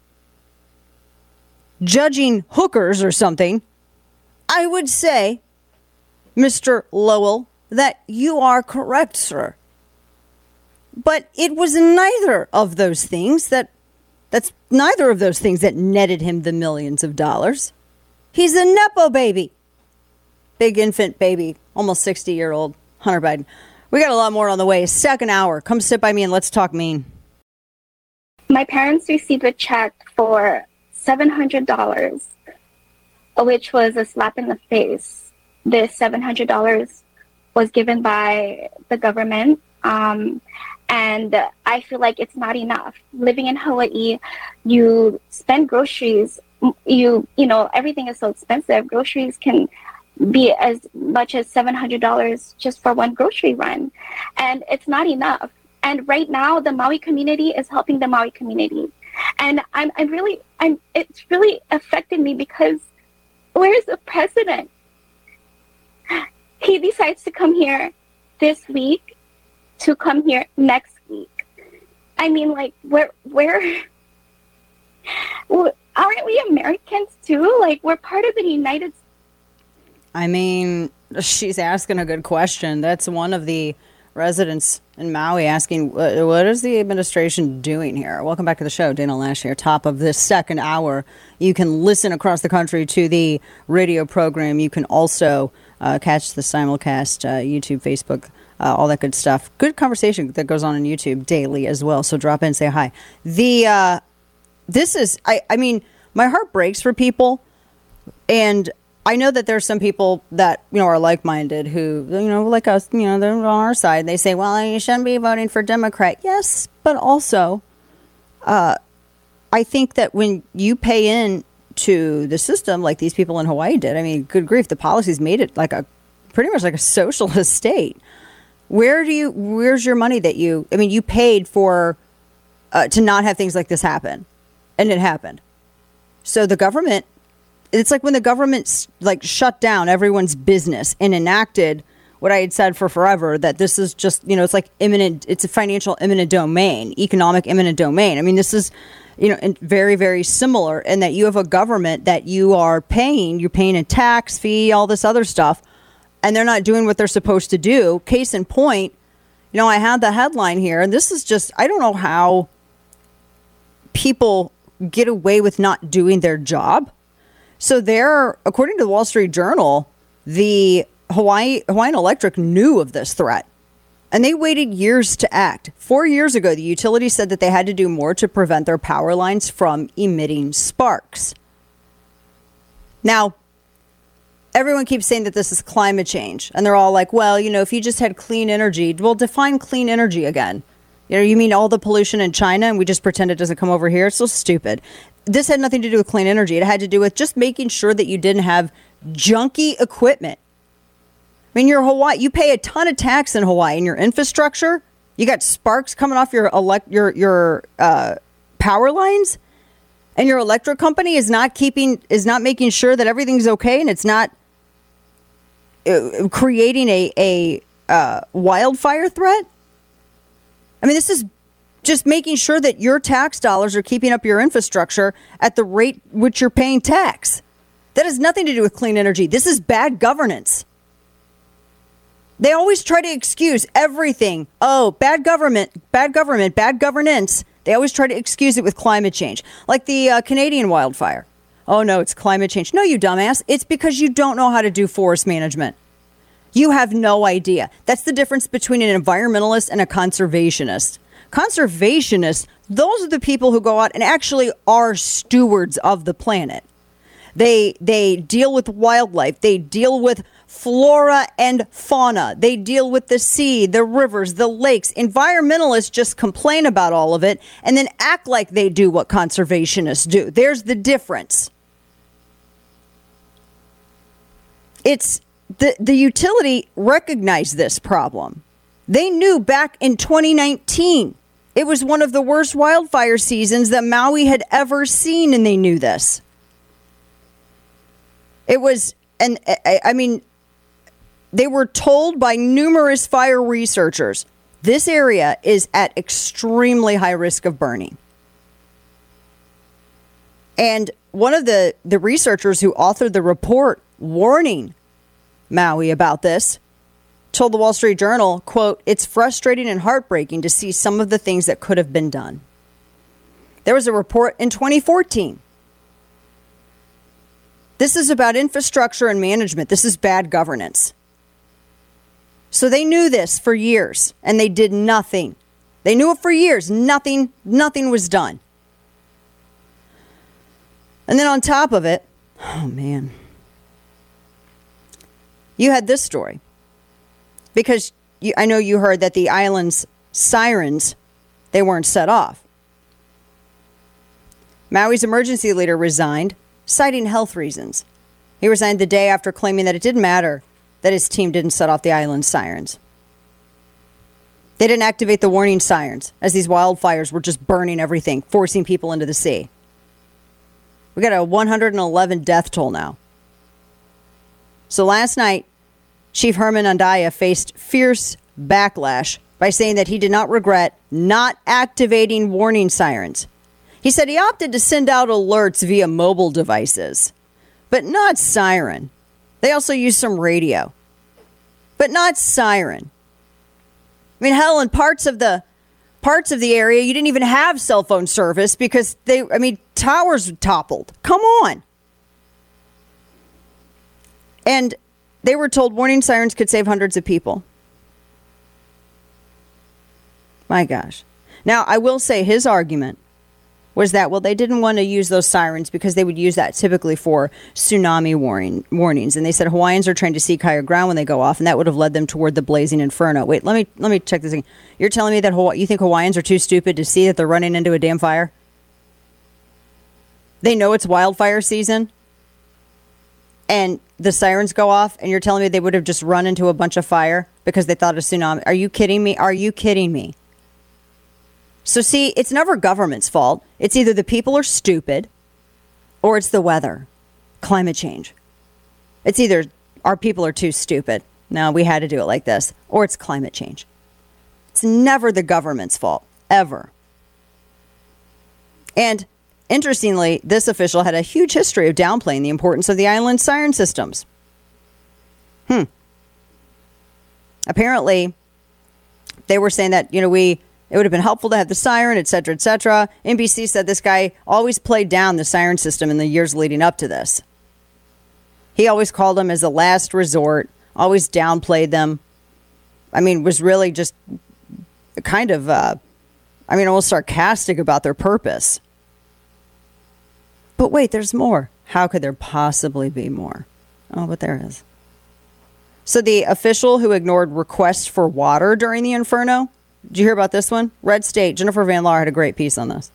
S3: judging hookers or something, I would say, Mr. Lowell, that you are correct, sir. But it was neither of those things that's neither of those things that netted him the millions of dollars. He's a Nepo baby. Big infant baby, almost 60-year-old Hunter Biden. We got a lot more on the way. Second hour. Come sit by me and let's talk mean.
S10: My parents received a check for $700, which was a slap in the face. This $700 was given by the government. And I feel like it's not enough. Living in Hawaii, you spend groceries. You know, everything is so expensive. Groceries can be as much as $700 just for one grocery run. And it's not enough. And right now, the Maui community is helping the Maui community. And it's really affected me because where's the president? He decides to come here this week, to come here next week. I mean, like, where aren't we Americans too? Like, we're part of the United States.
S3: I mean, she's asking a good question. That's one of the residents in Maui asking, what is the administration doing here? Welcome back to the show. Dana Lash here, top of this second hour. You can listen across the country to the radio program. You can also catch the simulcast, YouTube, Facebook, all that good stuff. Good conversation that goes on YouTube daily as well. So drop in, say hi. This is, I mean, my heart breaks for people. And I know that there's some people that, you know, are like-minded who, you know, like us, you know, they're on our side. They say, well, you shouldn't be voting for Democrat. Yes, but also, I think that when you pay in to the system like these people in Hawaii did, I mean, good grief, the policies made it like pretty much like a socialist state. Where's your money that you paid for to not have things like this happen, and it happened. So the government, it's like when the government like shut down everyone's business and enacted what I had said for forever, that this is just, you know, it's like it's a financial eminent domain, economic eminent domain. I mean, this is, you know, very, very similar in that you have a government that you're paying a tax fee, all this other stuff, and they're not doing what they're supposed to do. Case in point, you know, I had the headline here, and this is just, I don't know how people get away with not doing their job. So according to the Wall Street Journal, the Hawaiian Electric knew of this threat. And they waited years to act. 4 years ago, the utility said that they had to do more to prevent their power lines from emitting sparks. Now, everyone keeps saying that this is climate change. And they're all like, well, if you just had clean energy, well, define clean energy again. You mean all the pollution in China and we just pretend it doesn't come over here? It's so stupid. This had nothing to do with clean energy. It had to do with just making sure that you didn't have junky equipment. I mean, you're Hawaii. You pay a ton of tax in Hawaii in your infrastructure. You got sparks coming off your power lines, and your electric company is not making sure that everything's okay, and it's not creating a wildfire threat. I mean, this is just making sure that your tax dollars are keeping up your infrastructure at the rate which you're paying tax. That has nothing to do with clean energy. This is bad governance. They always try to excuse everything. Oh, bad government, bad governance. They always try to excuse it with climate change. Like the Canadian wildfire. Oh, no, it's climate change. No, you dumbass. It's because you don't know how to do forest management. You have no idea. That's the difference between an environmentalist and a conservationist. Conservationists, those are the people who go out and actually are stewards of the planet. They deal with wildlife. They deal with flora and fauna. They deal with the sea, the rivers, the lakes. Environmentalists just complain about all of it and then act like they do what conservationists do. There's the difference. It's the utility recognized this problem. They knew back in 2019 it was one of the worst wildfire seasons that Maui had ever seen, and they knew this. It was, and I mean, they were told by numerous fire researchers, this area is at extremely high risk of burning. And one of the researchers who authored the report warning Maui about this told the Wall Street Journal, quote, "It's frustrating and heartbreaking to see some of the things that could have been done." There was a report in 2014. This is about infrastructure and management. This is bad governance. So they knew this for years, and they did nothing. They knew it for years. Nothing was done. And then on top of it, oh man, you had this story. Because I know you heard that the island's sirens, they weren't set off. Maui's emergency leader resigned, citing health reasons. He resigned the day after claiming that it didn't matter that his team didn't set off the island's sirens. They didn't activate the warning sirens as these wildfires were just burning everything, forcing people into the sea. We got a 111 death toll now. So last night, Chief Herman Andaya faced fierce backlash by saying that he did not regret not activating warning sirens. He said he opted to send out alerts via mobile devices, but not siren. They also used some radio, but not siren. I mean, hell, in parts of the area, you didn't even have cell phone service because towers toppled. Come on. And they were told warning sirens could save hundreds of people. My gosh. Now, I will say his argument was that, well, they didn't want to use those sirens because they would use that typically for tsunami warnings. And they said Hawaiians are trained to seek higher ground when they go off, and that would have led them toward the blazing inferno. Wait, let me check this thing. You're telling me that you think Hawaiians are too stupid to see that they're running into a damn fire? They know it's wildfire season, and the sirens go off, and you're telling me they would have just run into a bunch of fire because they thought a tsunami? Are you kidding me? Are you kidding me? So see, it's never government's fault. It's either the people are stupid or it's the weather, climate change. It's either our people are too stupid. No, we had to do it like this, or it's climate change. It's never the government's fault, ever. And interestingly, this official had a huge history of downplaying the importance of the island siren systems. Apparently, they were saying that, it would have been helpful to have the siren, et cetera, et cetera. NBC said this guy always played down the siren system in the years leading up to this. He always called them as a last resort, always downplayed them. was really just kind of, almost sarcastic about their purpose. But wait, there's more. How could there possibly be more? Oh, but there is. So the official who ignored requests for water during the inferno, did you hear about this one? Red State, Jennifer Van Laar had a great piece on this.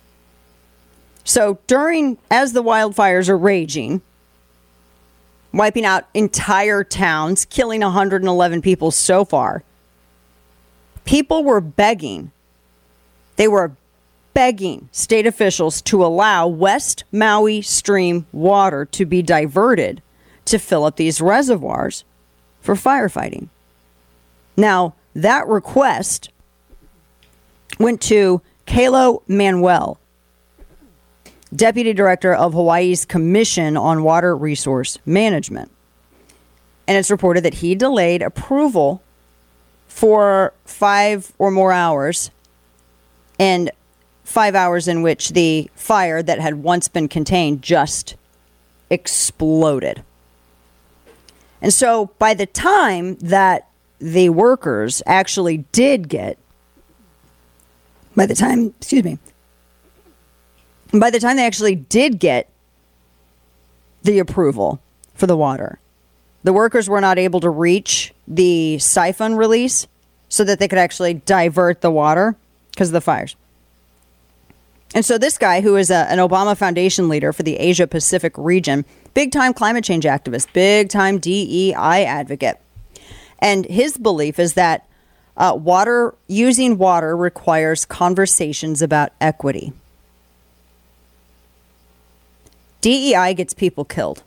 S3: So as the wildfires are raging, wiping out entire towns, killing 111 people so far, people were begging. They were begging state officials to allow West Maui stream water to be diverted to fill up these reservoirs for firefighting. Now, that request went to Kalo Manuel, Deputy Director of Hawaii's Commission on Water Resource Management. And it's reported that he delayed approval for 5 or more hours, and 5 hours in which the fire that had once been contained just exploded. And so by the time that the workers actually did get, by the time they actually did get the approval for the water, the workers were not able to reach the siphon release so that they could actually divert the water because of the fires. And so this guy, who is an Obama Foundation leader for the Asia Pacific region, big-time climate change activist, big-time DEI advocate. And his belief is that using water requires conversations about equity. DEI gets people killed.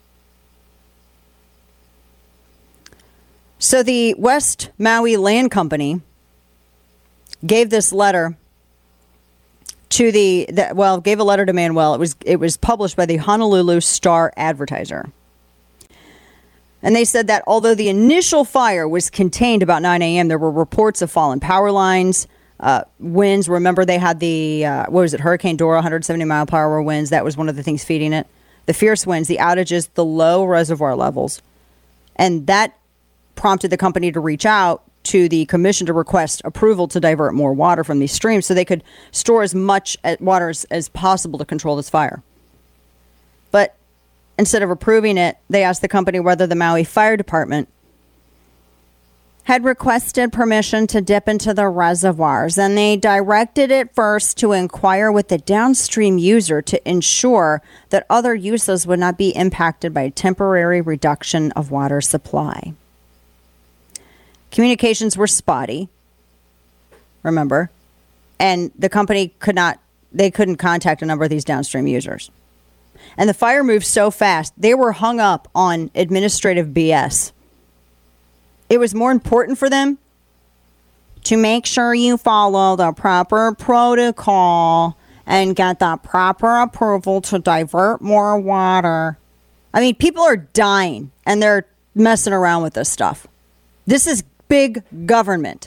S3: So the West Maui Land Company gave this letter to gave a letter to Manuel. It was published by the Honolulu Star-Advertiser. And they said that although the initial fire was contained about 9 a.m., there were reports of fallen power lines, winds. Remember, they had the, Hurricane Dora, 170-mile-per-hour winds. That was one of the things feeding it. The fierce winds, the outages, the low reservoir levels. And that prompted the company to reach out to the commission to request approval to divert more water from these streams so they could store as much water as possible to control this fire. But instead of approving it, they asked the company whether the Maui Fire Department had requested permission to dip into the reservoirs, and they directed it first to inquire with the downstream user to ensure that other uses would not be impacted by a temporary reduction of water supply. Communications were spotty, remember, and the company couldn't contact a number of these downstream users. And the fire moved so fast, they were hung up on administrative BS. It was more important for them to make sure you follow the proper protocol and get the proper approval to divert more water. I mean, people are dying and they're messing around with this stuff. This is big government.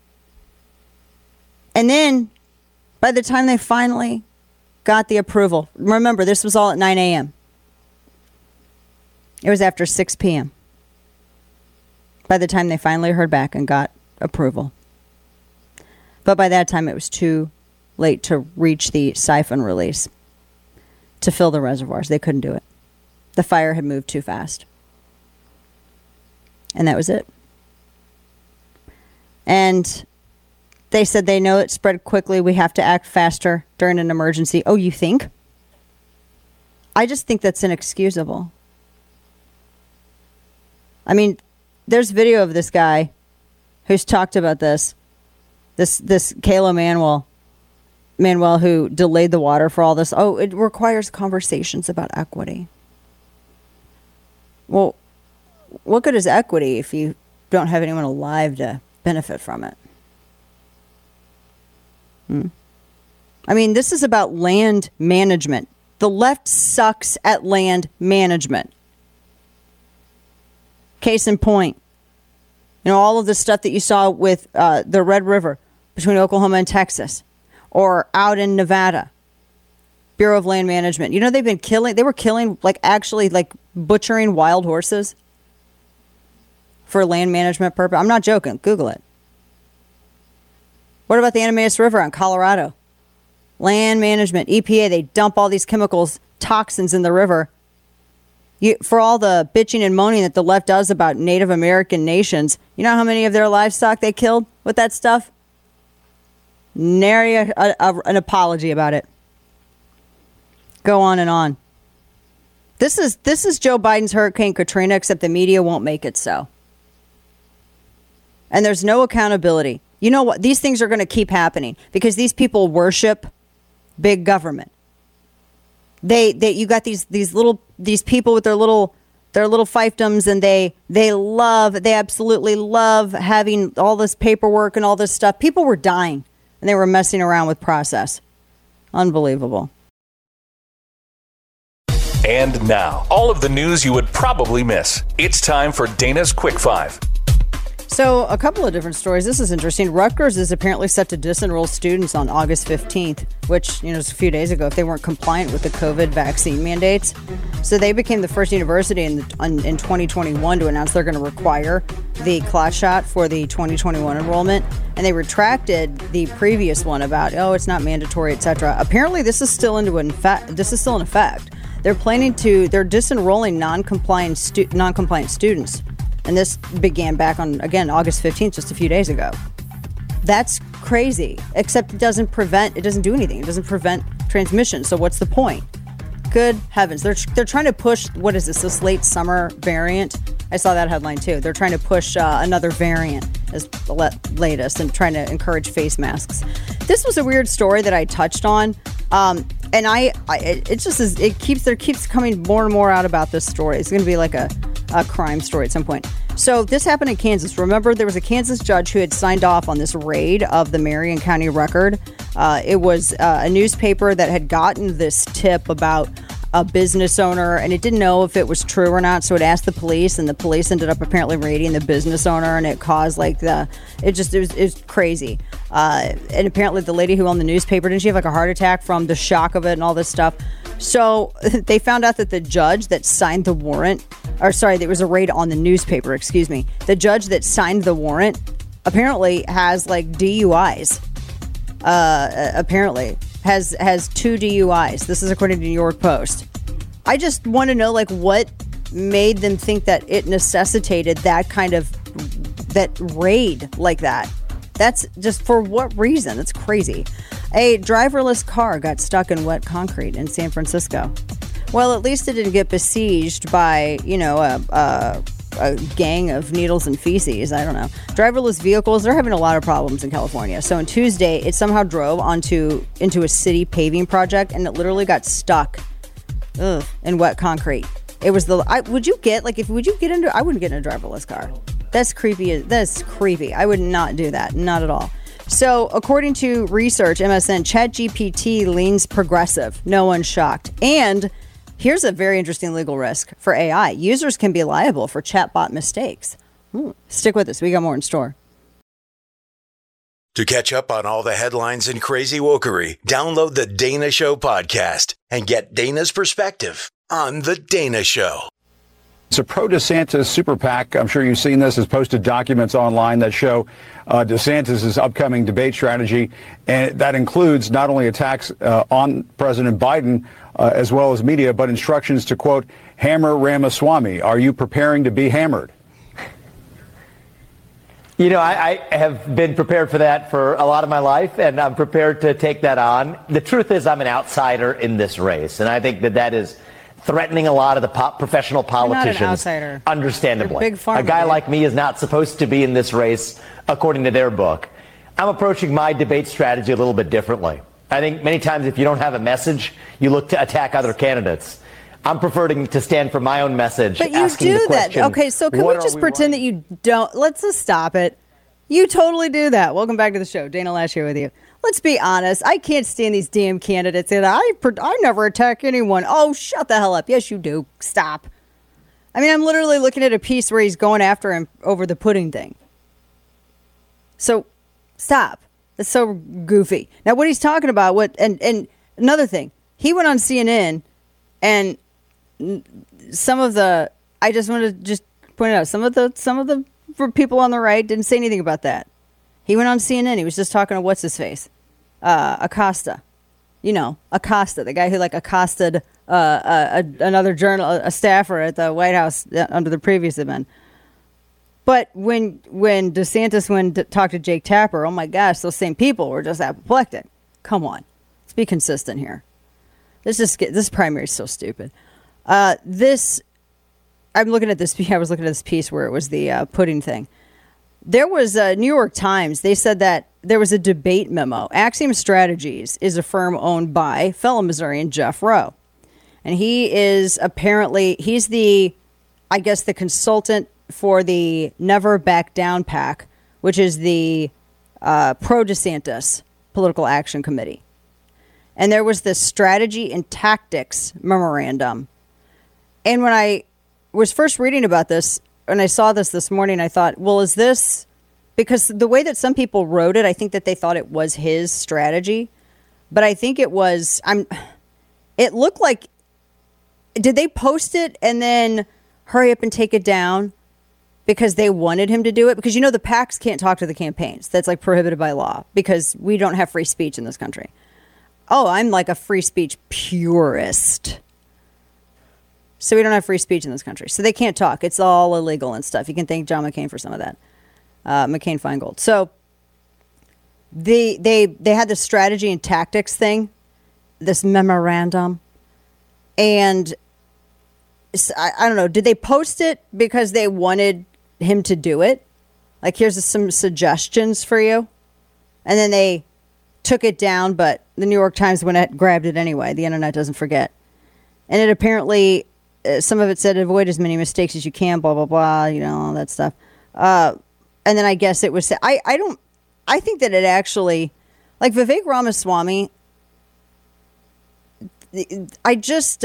S3: And then by the time they finally got the approval, remember, this was all at 9 a.m. It was after 6 p.m. by the time they finally heard back and got approval. But by that time, it was too late to reach the siphon release to fill the reservoirs. They couldn't do it. The fire had moved too fast. And that was it. And they said they know it spread quickly. We have to act faster during an emergency. Oh, you think? I just think that's inexcusable. I mean, there's video of this guy who's talked about this Kalo Manuel who delayed the water for all this. Oh, it requires conversations about equity. Well, what good is equity if you don't have anyone alive to benefit from it? I mean, this is about land management. The left sucks at land management. Case in point, all of the stuff that you saw with the Red River between Oklahoma and Texas, or out in Nevada, Bureau of Land Management. They were killing, actually butchering wild horses. for land management purpose. I'm not joking. Google it. What about the Animas River in Colorado? Land management, EPA, they dump all these chemicals, toxins in the river. For all the bitching and moaning that the left does about Native American nations, you know how many of their livestock they killed with that stuff? Nary an apology about it. Go on and on. This is Joe Biden's Hurricane Katrina, except the media won't make it so. And there's no accountability. You know what? These things are going to keep happening because these people worship big government. You got these people with their little fiefdoms, and they absolutely love having all this paperwork and all this stuff. People were dying, and they were messing around with process. Unbelievable.
S6: And now, all of the news you would probably miss. It's time for Dana's Quick Five.
S3: So a couple of different stories. This is interesting. Rutgers is apparently set to disenroll students on August 15th, which, is a few days ago, if they weren't compliant with the COVID vaccine mandates. So they became the first university in 2021 to announce they're going to require the class shot for the 2021 enrollment. And they retracted the previous one about, it's not mandatory, etc. Apparently, this is still in effect. They're disenrolling non-compliant students. And this began back on, again, August 15th, just a few days ago. That's crazy, except it doesn't do anything. It doesn't prevent transmission. So what's the point? Good heavens. They're trying to push, what is this late summer variant? I saw that headline too. They're trying to push another variant as the latest and trying to encourage face masks. This was a weird story that I touched on. And it keeps coming more and more out about this story. It's going to be like a crime story at some point. So this happened in Kansas. Remember, there was a Kansas judge who had signed off on this raid of the Marion County Record. It was a newspaper that had gotten this tip about a business owner, and it didn't know if it was true or not, so it asked the police, and the police ended up apparently raiding the business owner, and it caused it was crazy. And apparently the lady who owned the newspaper, didn't she have like a heart attack from the shock of it and all this stuff? So they found out that the judge that signed the warrant, there was a raid on the newspaper, excuse me. The judge that signed the warrant apparently has like DUIs. Apparently has 2 DUIs. This is according to New York Post. I just want to know what made them think that it necessitated that raid like that. That's just for what reason? It's crazy. A driverless car got stuck in wet concrete in San Francisco. Well, at least it didn't get besieged by, a gang of needles and feces. I don't know. Driverless vehicles, they're having a lot of problems in California. So on Tuesday, it somehow drove into a city paving project, and it literally got stuck in wet concrete. It was I wouldn't get in a driverless car. That's creepy. That's creepy. I would not do that. Not at all. So according to research, MSN, ChatGPT leans progressive. No one's shocked. And here's a very interesting legal risk for AI. Users can be liable for chatbot mistakes. Stick with us. We got more in store.
S7: To catch up on all the headlines and crazy wokery, download the Dana Show podcast and get Dana's perspective on The Dana Show.
S11: It's a pro-DeSantis super PAC. I'm sure you've seen this. Has posted documents online that show DeSantis' upcoming debate strategy. And that includes not only attacks on President Biden as well as media, but instructions to, quote, hammer Ramaswamy. Are you preparing to be hammered?
S12: I have been prepared for that for a lot of my life, and I'm prepared to take that on. The truth is I'm an outsider in this race, and I think that is threatening a lot of the professional politicians.
S3: You're not an outsider.
S12: Understandably.
S3: You're big pharma,
S12: a guy like me is not supposed to be in this race, according to their book. I'm approaching my debate strategy a little bit differently. I think many times if you don't have a message, you look to attack other candidates. I'm preferring to stand for my own message.
S3: But you do that. Okay, so can we just pretend that you don't? Let's just stop it. You totally do that. Welcome back to the show. Dana Lash here with you. Let's be honest. I can't stand these damn candidates. And I never attack anyone. Oh, shut the hell up. Yes, you do. Stop. I mean, I'm literally looking at a piece where he's going after him over the pudding thing. So stop. That's so goofy. Now, what he's talking about, and another thing, he went on CNN and some of the, I just want to just point out, some of the for people on the right, didn't say anything about that. He went on CNN. He was just talking to what's his face, Acosta. Acosta, the guy who accosted another a staffer at the White House under the previous event. But when DeSantis went to talk to Jake Tapper, oh my gosh, those same people were just apoplectic. Come on, let's be consistent here. This primary is so stupid. I'm looking at this. I was looking at this piece where it was the pudding thing. There was a New York Times. They said that there was a debate memo. Axiom Strategies is a firm owned by fellow Missourian Jeff Rowe. And he's the consultant for the Never Back Down PAC, which is the pro-DeSantis Political Action Committee. And there was this strategy and tactics memorandum. And when I was first reading about this, and I saw this morning, I thought, well, is this... Because the way that some people wrote it, I think that they thought it was his strategy. But I think it was... It looked like... Did they post it and then hurry up and take it down because they wanted him to do it? Because, the PACs can't talk to the campaigns. That's prohibited by law because we don't have free speech in this country. Oh, I'm like a free speech purist. So we don't have free speech in this country. So they can't talk. It's all illegal and stuff. You can thank John McCain for some of that. McCain-Feingold. So they had this strategy and tactics thing, this memorandum. And I don't know. Did they post it because they wanted him to do it? Here's some suggestions for you. And then they took it down, but the New York Times grabbed it anyway. The internet doesn't forget. And it apparently, some of it said, avoid as many mistakes as you can, blah, blah, blah, all that stuff. And then I guess it was, I think that it actually, Vivek Ramaswamy, I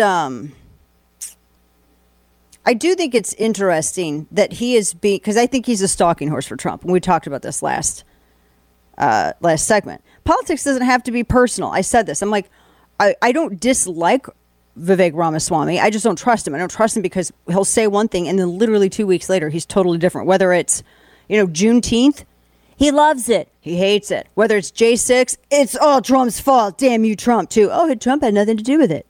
S3: do think it's interesting that he is because I think he's a stalking horse for Trump. And we talked about this last segment. Politics doesn't have to be personal. I said this. I'm like, I don't dislike Vivek Ramaswamy. I just don't trust him. I don't trust him because he'll say one thing and then literally 2 weeks later, he's totally different. Whether it's, Juneteenth, he loves it. He hates it. Whether it's J6, it's all Trump's fault. Damn you, Trump, too. Oh, Trump had nothing to do with it.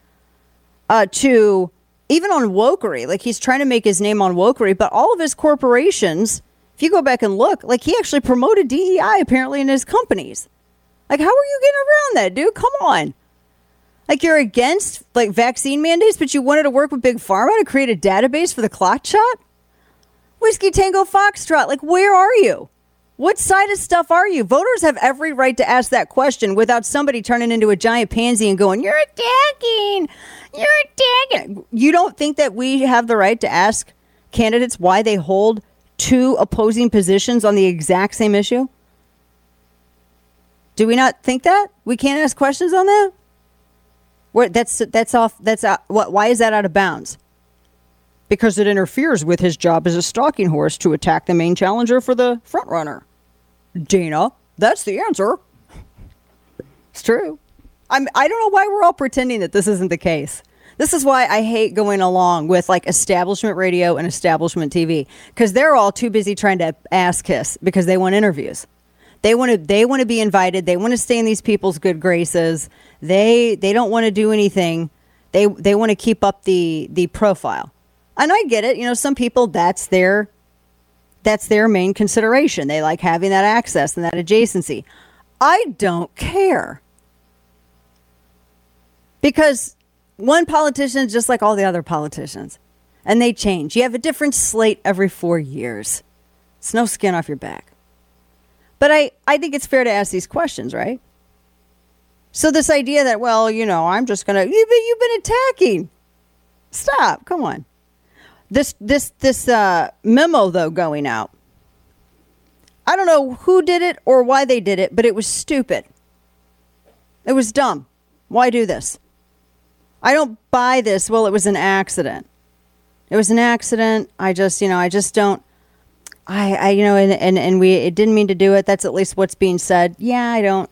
S3: To even on wokery, he's trying to make his name on wokery, but all of his corporations, if you go back and look, he actually promoted DEI apparently in his companies. How are you getting around that, dude? Come on. You're against vaccine mandates, but you wanted to work with Big Pharma to create a database for the clot shot? Whiskey Tango Foxtrot, where are you? What side of stuff are you? Voters have every right to ask that question without somebody turning into a giant pansy and going, you're attacking. You don't think that we have the right to ask candidates why they hold two opposing positions on the exact same issue? Do we not think that? We can't ask questions on that? Why is that out of bounds? Because it interferes with his job as a stalking horse to attack the main challenger for the front runner. Dana, that's the answer. It's true. I don't know why we're all pretending that this isn't the case. This is why I hate going along with establishment radio and establishment TV, because they're all too busy trying to ass kiss because they want interviews. They want to be invited. They want to stay in these people's good graces. They don't want to do anything. They want to keep up the profile. And I get it. Some people, that's their main consideration. They like having that access and that adjacency. I don't care. Because one politician is just like all the other politicians. And they change. You have a different slate every 4 years. It's no skin off your back. But I think it's fair to ask these questions, right? So this idea that, I'm just going to... You've been attacking. Stop. Come on. This memo, though, going out. I don't know who did it or why they did it, but it was stupid. It was dumb. Why do this? I don't buy this. Well, it was an accident. It was an accident. I just don't. It didn't mean to do it. That's at least what's being said. Yeah, I don't.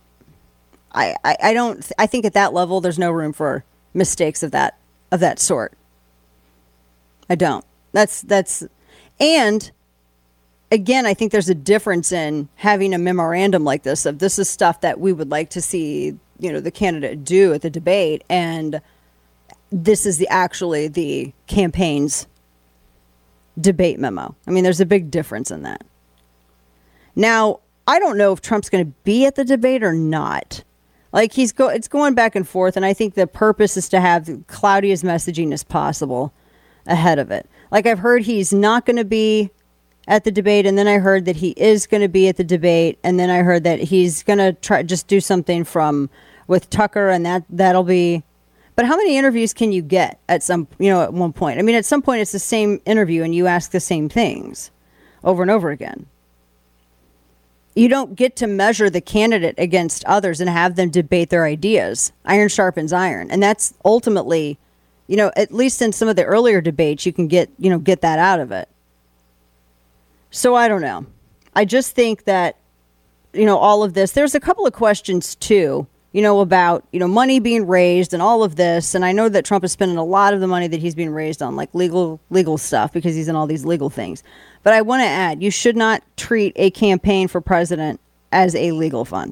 S3: I think at that level, there's no room for mistakes of that sort. I don't. And again, I think there's a difference in having a memorandum like this of this is stuff that we would like to see, the candidate do at the debate, and this is actually the campaign's debate memo. I mean, there's a big difference in that. Now, I don't know if Trump's going to be at the debate or not. Like, it's going back and forth, and I think the purpose is to have the cloudiest messaging as possible ahead of it. Like, I've heard he's not going to be at the debate, and then I heard that he is going to be at the debate, and then I heard that he's going to try just do something with Tucker, and that'll be. But how many interviews can you get at at one point? I mean, at some point it's the same interview, and you ask the same things over and over again. You don't get to measure the candidate against others and have them debate their ideas. Iron sharpens iron, and that's ultimately, at least in some of the earlier debates, you can get that out of it. So I don't know. I just think that, all of this, there's a couple of questions too, about, money being raised and all of this. And I know that Trump is spending a lot of the money that he's being raised on like legal stuff because he's in all these legal things. But I want to add, you should not treat a campaign for president as a legal fund.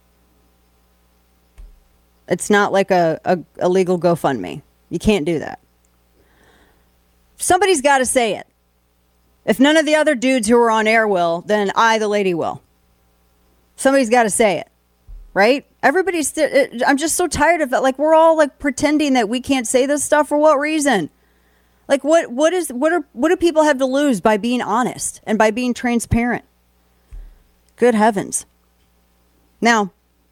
S3: It's not like a legal GoFundMe. You can't do that. Somebody's got to say it. If none of the other dudes who are on air will, then I, the lady, will. Somebody's got to say it, right? I'm just so tired of it. Like, we're all like pretending that we can't say this stuff. For what reason? Like, what do people have to lose by being honest and by being transparent? Good heavens. Now,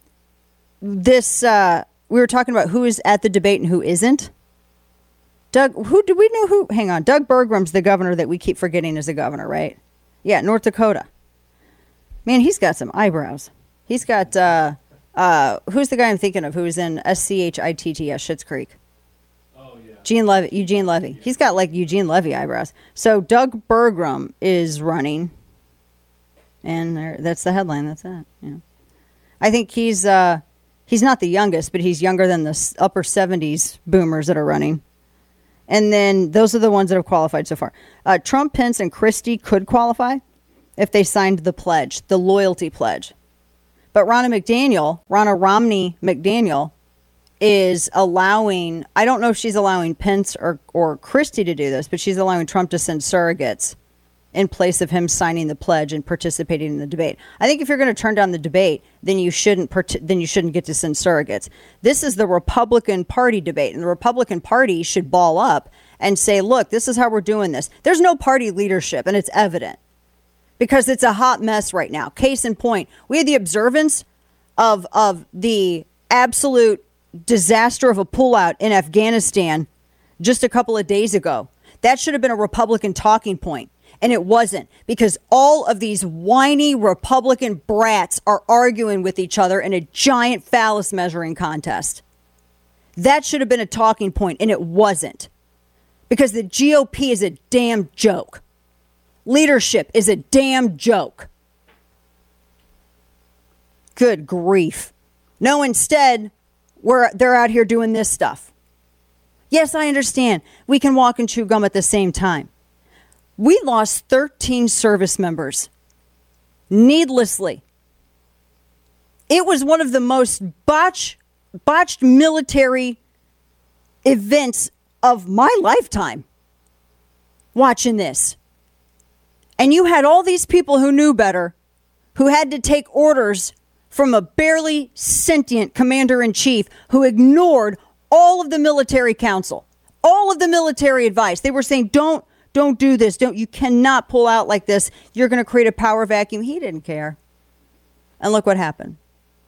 S3: this, we were talking about who is at the debate and who isn't. Doug, hang on. Doug Burgum's the governor that we keep forgetting is a governor, right? Yeah, North Dakota. Man, he's got some eyebrows. He's got, who's the guy I'm thinking of who's in SCHITTS, Schitt's Creek? Oh, yeah. Eugene Levy. He's got like Eugene Levy eyebrows. So Doug Burgum is running. And that's the headline. That's that. Yeah. I think he's not the youngest, but he's younger than the upper 70s boomers that are running. And then those are the ones that have qualified so far. Trump, Pence, and Christie could qualify if they signed the pledge, the loyalty pledge. But Ronna Romney McDaniel is allowing, I don't know if she's allowing Pence or Christie to do this, but she's allowing Trump to send surrogates in place of him signing the pledge and participating in the debate. I think if you're going to turn down the debate, then you shouldn't get to send surrogates. This is the Republican Party debate, and the Republican Party should ball up and say, look, this is how we're doing this. There's no party leadership, and it's evident because it's a hot mess right now. Case in point, we had the observance of the absolute disaster of a pullout in Afghanistan just a couple of days ago. That should have been a Republican talking point. And it wasn't, because all of these whiny Republican brats are arguing with each other in a giant phallus measuring contest. That should have been a talking point, and it wasn't. Because the GOP is a damn joke. Leadership is a damn joke. Good grief. No, instead, they're out here doing this stuff. Yes, I understand. We can walk and chew gum at the same time. We lost 13 service members needlessly. It was one of the most botched military events of my lifetime watching this. And you had all these people who knew better, who had to take orders from a barely sentient commander-in-chief who ignored all of the military counsel, all of the military advice. They were saying, don't do this. You cannot pull out like this. You're going to create a power vacuum. He didn't care. And look what happened.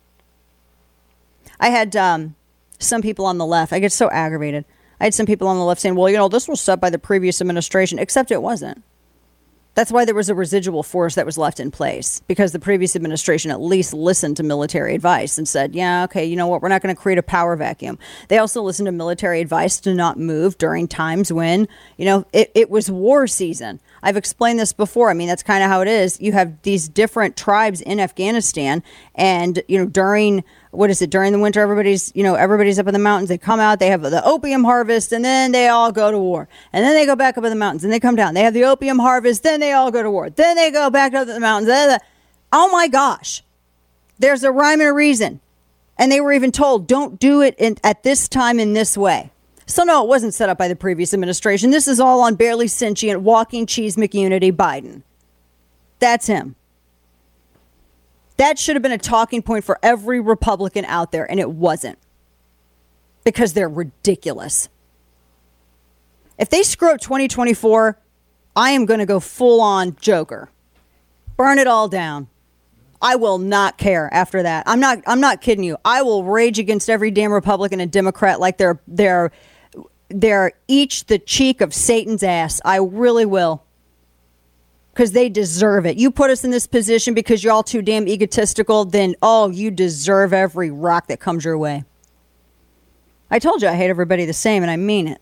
S3: I had some people on the left. I get so aggravated. I had some people on the left saying, well, this was set by the previous administration, except it wasn't. That's why there was a residual force that was left in place, because the previous administration at least listened to military advice and said, yeah, okay, you know what? We're not going to create a power vacuum. They also listened to military advice to not move during times when, it was war season. I've explained this before. I mean, that's kind of how it is. You have these different tribes in Afghanistan, and during the winter, everybody's up in the mountains. They come out, they have the opium harvest, and then they all go to war. And then they go back up in the mountains, and they come down. They have the opium harvest, then they all go to war. Then they go back up to the mountains. Oh my gosh. There's a rhyme and a reason. And they were even told, don't do it at this time in this way. So no, it wasn't set up by the previous administration. This is all on barely sentient, walking cheese McUnity Biden. That's him. That should have been a talking point for every Republican out there, and it wasn't. Because they're ridiculous. If they screw up 2024, I am going to go full on Joker. Burn it all down. I will not care after that. I'm not kidding you. I will rage against every damn Republican and Democrat like they're each the cheek of Satan's ass. I really will. Because they deserve it. You put us in this position because you're all too damn egotistical, then, you deserve every rock that comes your way. I told you I hate everybody the same, and I mean it.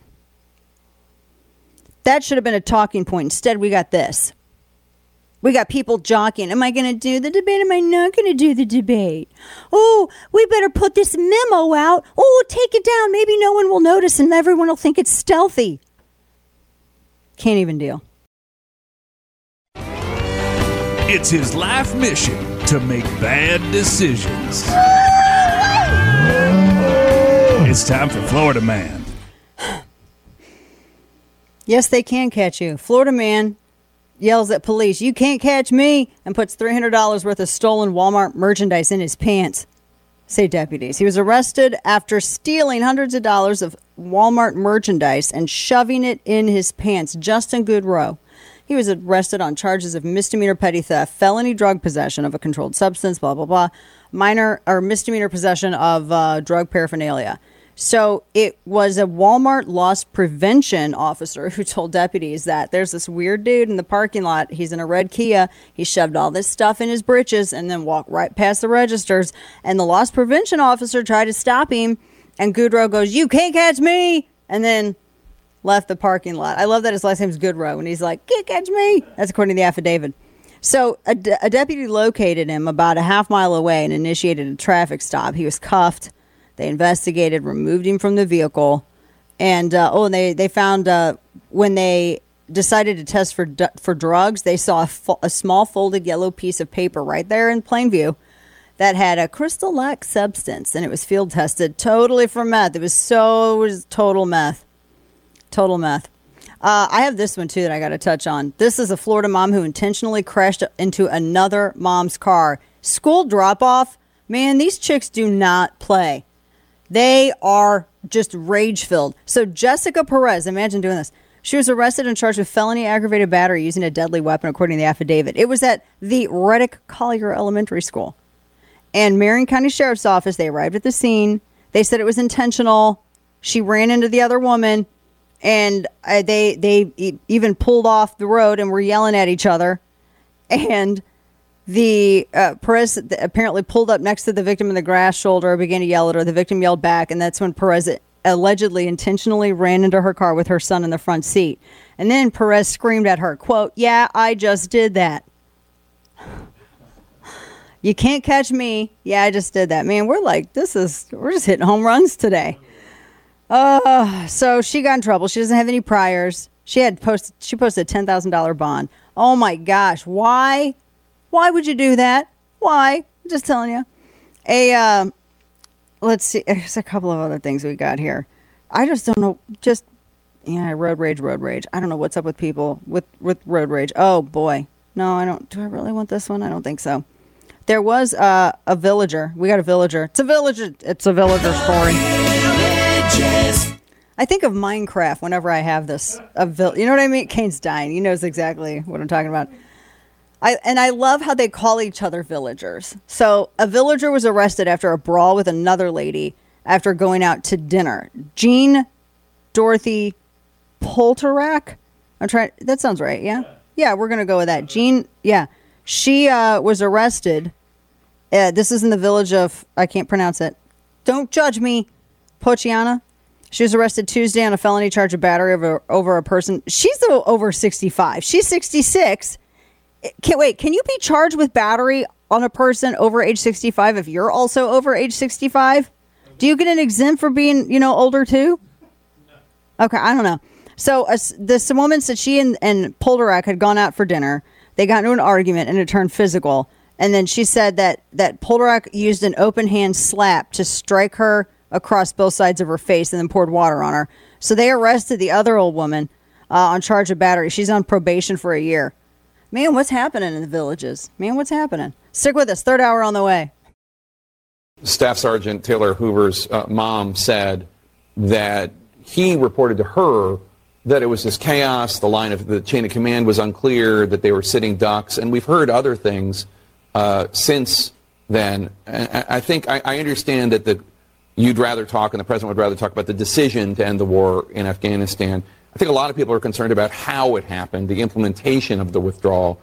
S3: That should have been a talking point. Instead, we got this. We got people jockeying. Am I going to do the debate? Am I not going to do the debate? Oh, we better put this memo out. Oh, take it down. Maybe no one will notice and everyone will think it's stealthy. Can't even deal.
S5: It's his life mission to make bad decisions. It's time for Florida Man.
S3: Yes, they can catch you. Florida man yells at police, "You can't catch me," and puts $300 worth of stolen Walmart merchandise in his pants, say deputies. He was arrested after stealing hundreds of dollars of Walmart merchandise and shoving it in his pants. Justin Goodrow. He was arrested on charges of misdemeanor petty theft, felony drug possession of a controlled substance, blah, blah, blah, minor or misdemeanor possession of drug paraphernalia. So it was a Walmart loss prevention officer who told deputies that there's this weird dude in the parking lot. He's in a red Kia. He shoved all this stuff in his britches and then walked right past the registers. And the loss prevention officer tried to stop him. And Goodrow goes, "You can't catch me." And then left the parking lot. I love that his last name's Goodrow. And he's like, "Can't catch me." That's according to the affidavit. So a deputy located him about a half mile away and initiated a traffic stop. He was cuffed. They investigated, removed him from the vehicle, and they found when they decided to test for drugs, they saw a small folded yellow piece of paper right there in plain view that had a crystal-like substance, and it was field tested totally for meth. It was total meth, total meth. I have this one too that I got to touch on. This is a Florida mom who intentionally crashed into another mom's car. School drop-off, man, these chicks do not play. They are just rage-filled. So Jessica Perez, imagine doing this. She was arrested and charged with felony aggravated battery using a deadly weapon, according to the affidavit. It was at the Reddick Collier Elementary School. And Marion County Sheriff's Office, they arrived at the scene. They said it was intentional. She ran into the other woman, and they even pulled off the road and were yelling at each other. And the Perez apparently pulled up next to the victim in the grass shoulder, began to yell at her. The victim yelled back, and that's when Perez allegedly intentionally ran into her car with her son in the front seat. And then Perez screamed at her, quote, "Yeah, I just did that. You can't catch me. Yeah, I just did that." Man, we're just hitting home runs today. So she got in trouble. She doesn't have any priors. She posted a $10,000 bond. Oh my gosh. Why? Why would you do that? Why? I'm just telling you. Let's see. There's a couple of other things we got here. I just don't know. Road rage. I don't know what's up with people with road rage. Oh boy. No, I don't. Do I really want this one? I don't think so. There was a villager. We got a villager. It's a villager story. I think of Minecraft whenever I have this. You know what I mean? Kane's dying. He knows exactly what I'm talking about. I love how they call each other villagers. So a villager was arrested after a brawl with another lady after going out to dinner. Jean Dorothy Polterak. That sounds right. Yeah. Yeah. We're going to go with that. Jean. Yeah. She was arrested. This is in the village of, I can't pronounce it. Don't judge me. Pochiana. She was arrested Tuesday on a felony charge of battery over a person. She's over 65. She's 66. Can you be charged with battery on a person over age 65 if you're also over age 65? Do you get an exempt for being, older too? No. Okay, I don't know. So this woman said she and Polderak had gone out for dinner. They got into an argument and it turned physical. And then she said that Polderak used an open hand slap to strike her across both sides of her face and then poured water on her. So they arrested the other old woman on charge of battery. She's on probation for a year. Man, what's happening in the villages? Man, what's happening? Stick with us. Third hour on the way.
S13: Staff Sergeant Taylor Hoover's mom said that he reported to her that it was this chaos, the chain of command was unclear, that they were sitting ducks, and we've heard other things since then. I think I understand that you'd rather talk, and the president would rather talk about the decision to end the war in Afghanistan. I think a lot of people are concerned about how it happened, the implementation of the withdrawal,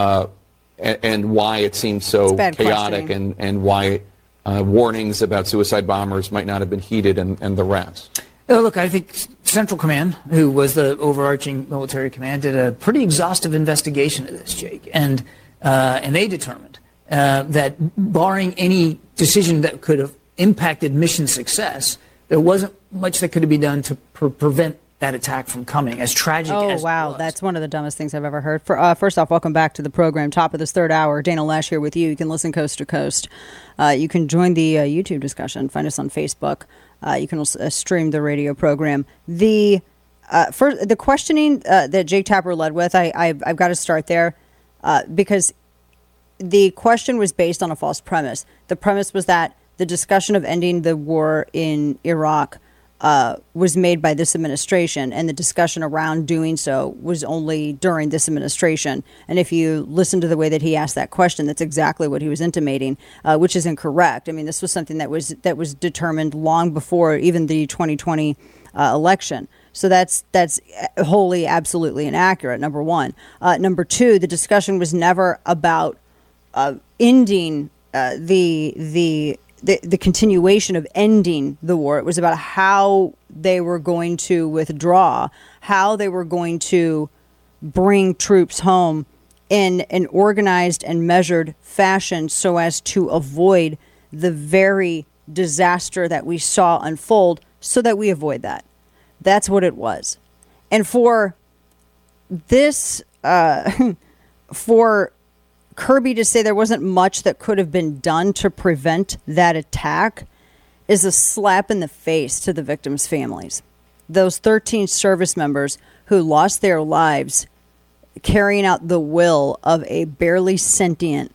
S13: and why it seems so chaotic, and why warnings about suicide bombers might not have been heeded, and the rest.
S14: Look, I think Central Command, who was the overarching military command, did a pretty exhaustive investigation of this, Jake, and they determined that barring any decision that could have impacted mission success, there wasn't much that could have been done to prevent that attack from coming, as tragic as it was.
S3: That's one of the dumbest things I've ever heard. First off, welcome back to the program. Top of this third hour, Dana Loesch here with you. You can listen coast to coast. You can join the YouTube discussion. Find us on Facebook. You can also stream the radio program. The questioning that Jake Tapper led with, I've got to start there because the question was based on a false premise. The premise was that the discussion of ending the war in Iraq was made by this administration, and the discussion around doing so was only during this administration. And if you listen to the way that he asked that question, that's exactly what he was intimating, which is incorrect. I mean, this was something that was determined long before even the 2020 election. So that's wholly, absolutely inaccurate, number one. Number two, the discussion was never about ending the continuation of ending the war. It was about how they were going to withdraw, how they were going to bring troops home in an organized and measured fashion so as to avoid the very disaster that we saw unfold, so that we avoid that. That's what it was. And for this, for Kirby to say there wasn't much that could have been done to prevent that attack is a slap in the face to the victims' families. Those 13 service members who lost their lives carrying out the will of a barely sentient,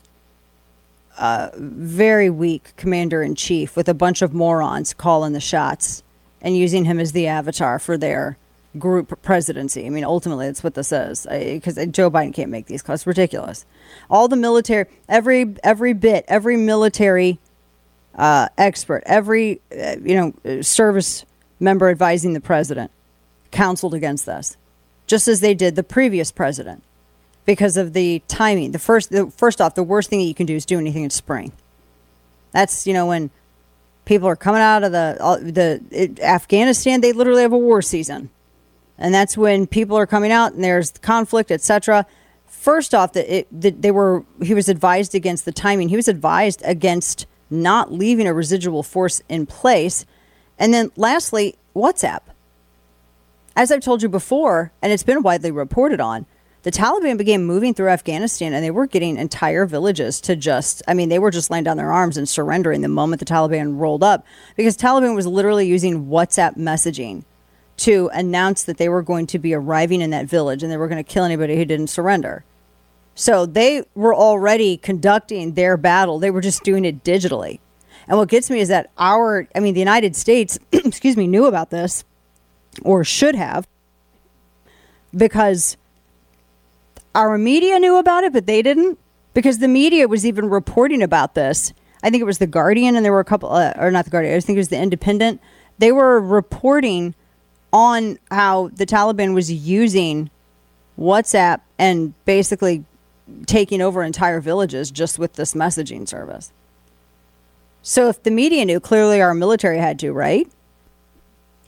S3: very weak commander-in-chief with a bunch of morons calling the shots and using him as the avatar for their group presidency. I mean, ultimately, that's what this is, because Joe Biden can't make these calls. It's ridiculous. All the military, every military expert, every service member advising the president counseled against this, just as they did the previous president, because of the timing. First off, the worst thing that you can do is do anything in spring. That's when people are coming out of Afghanistan. They literally have a war season. And that's when people are coming out and there's conflict, etc. First off, he was advised against the timing. He was advised against not leaving a residual force in place. And then lastly, WhatsApp. As I've told you before, and it's been widely reported on, the Taliban began moving through Afghanistan and they were getting entire villages to they were just laying down their arms and surrendering the moment the Taliban rolled up, because Taliban was literally using WhatsApp messaging to announce that they were going to be arriving in that village and they were going to kill anybody who didn't surrender. So they were already conducting their battle. They were just doing it digitally. And what gets me is that the United States, knew about this, or should have, because our media knew about it, but they didn't, because the media was even reporting about this. I think it was The Guardian, and there were a couple, or not The Guardian, I think it was The Independent. They were reporting on how the Taliban was using WhatsApp and basically taking over entire villages just with this messaging service. So if the media knew, clearly our military had to, right?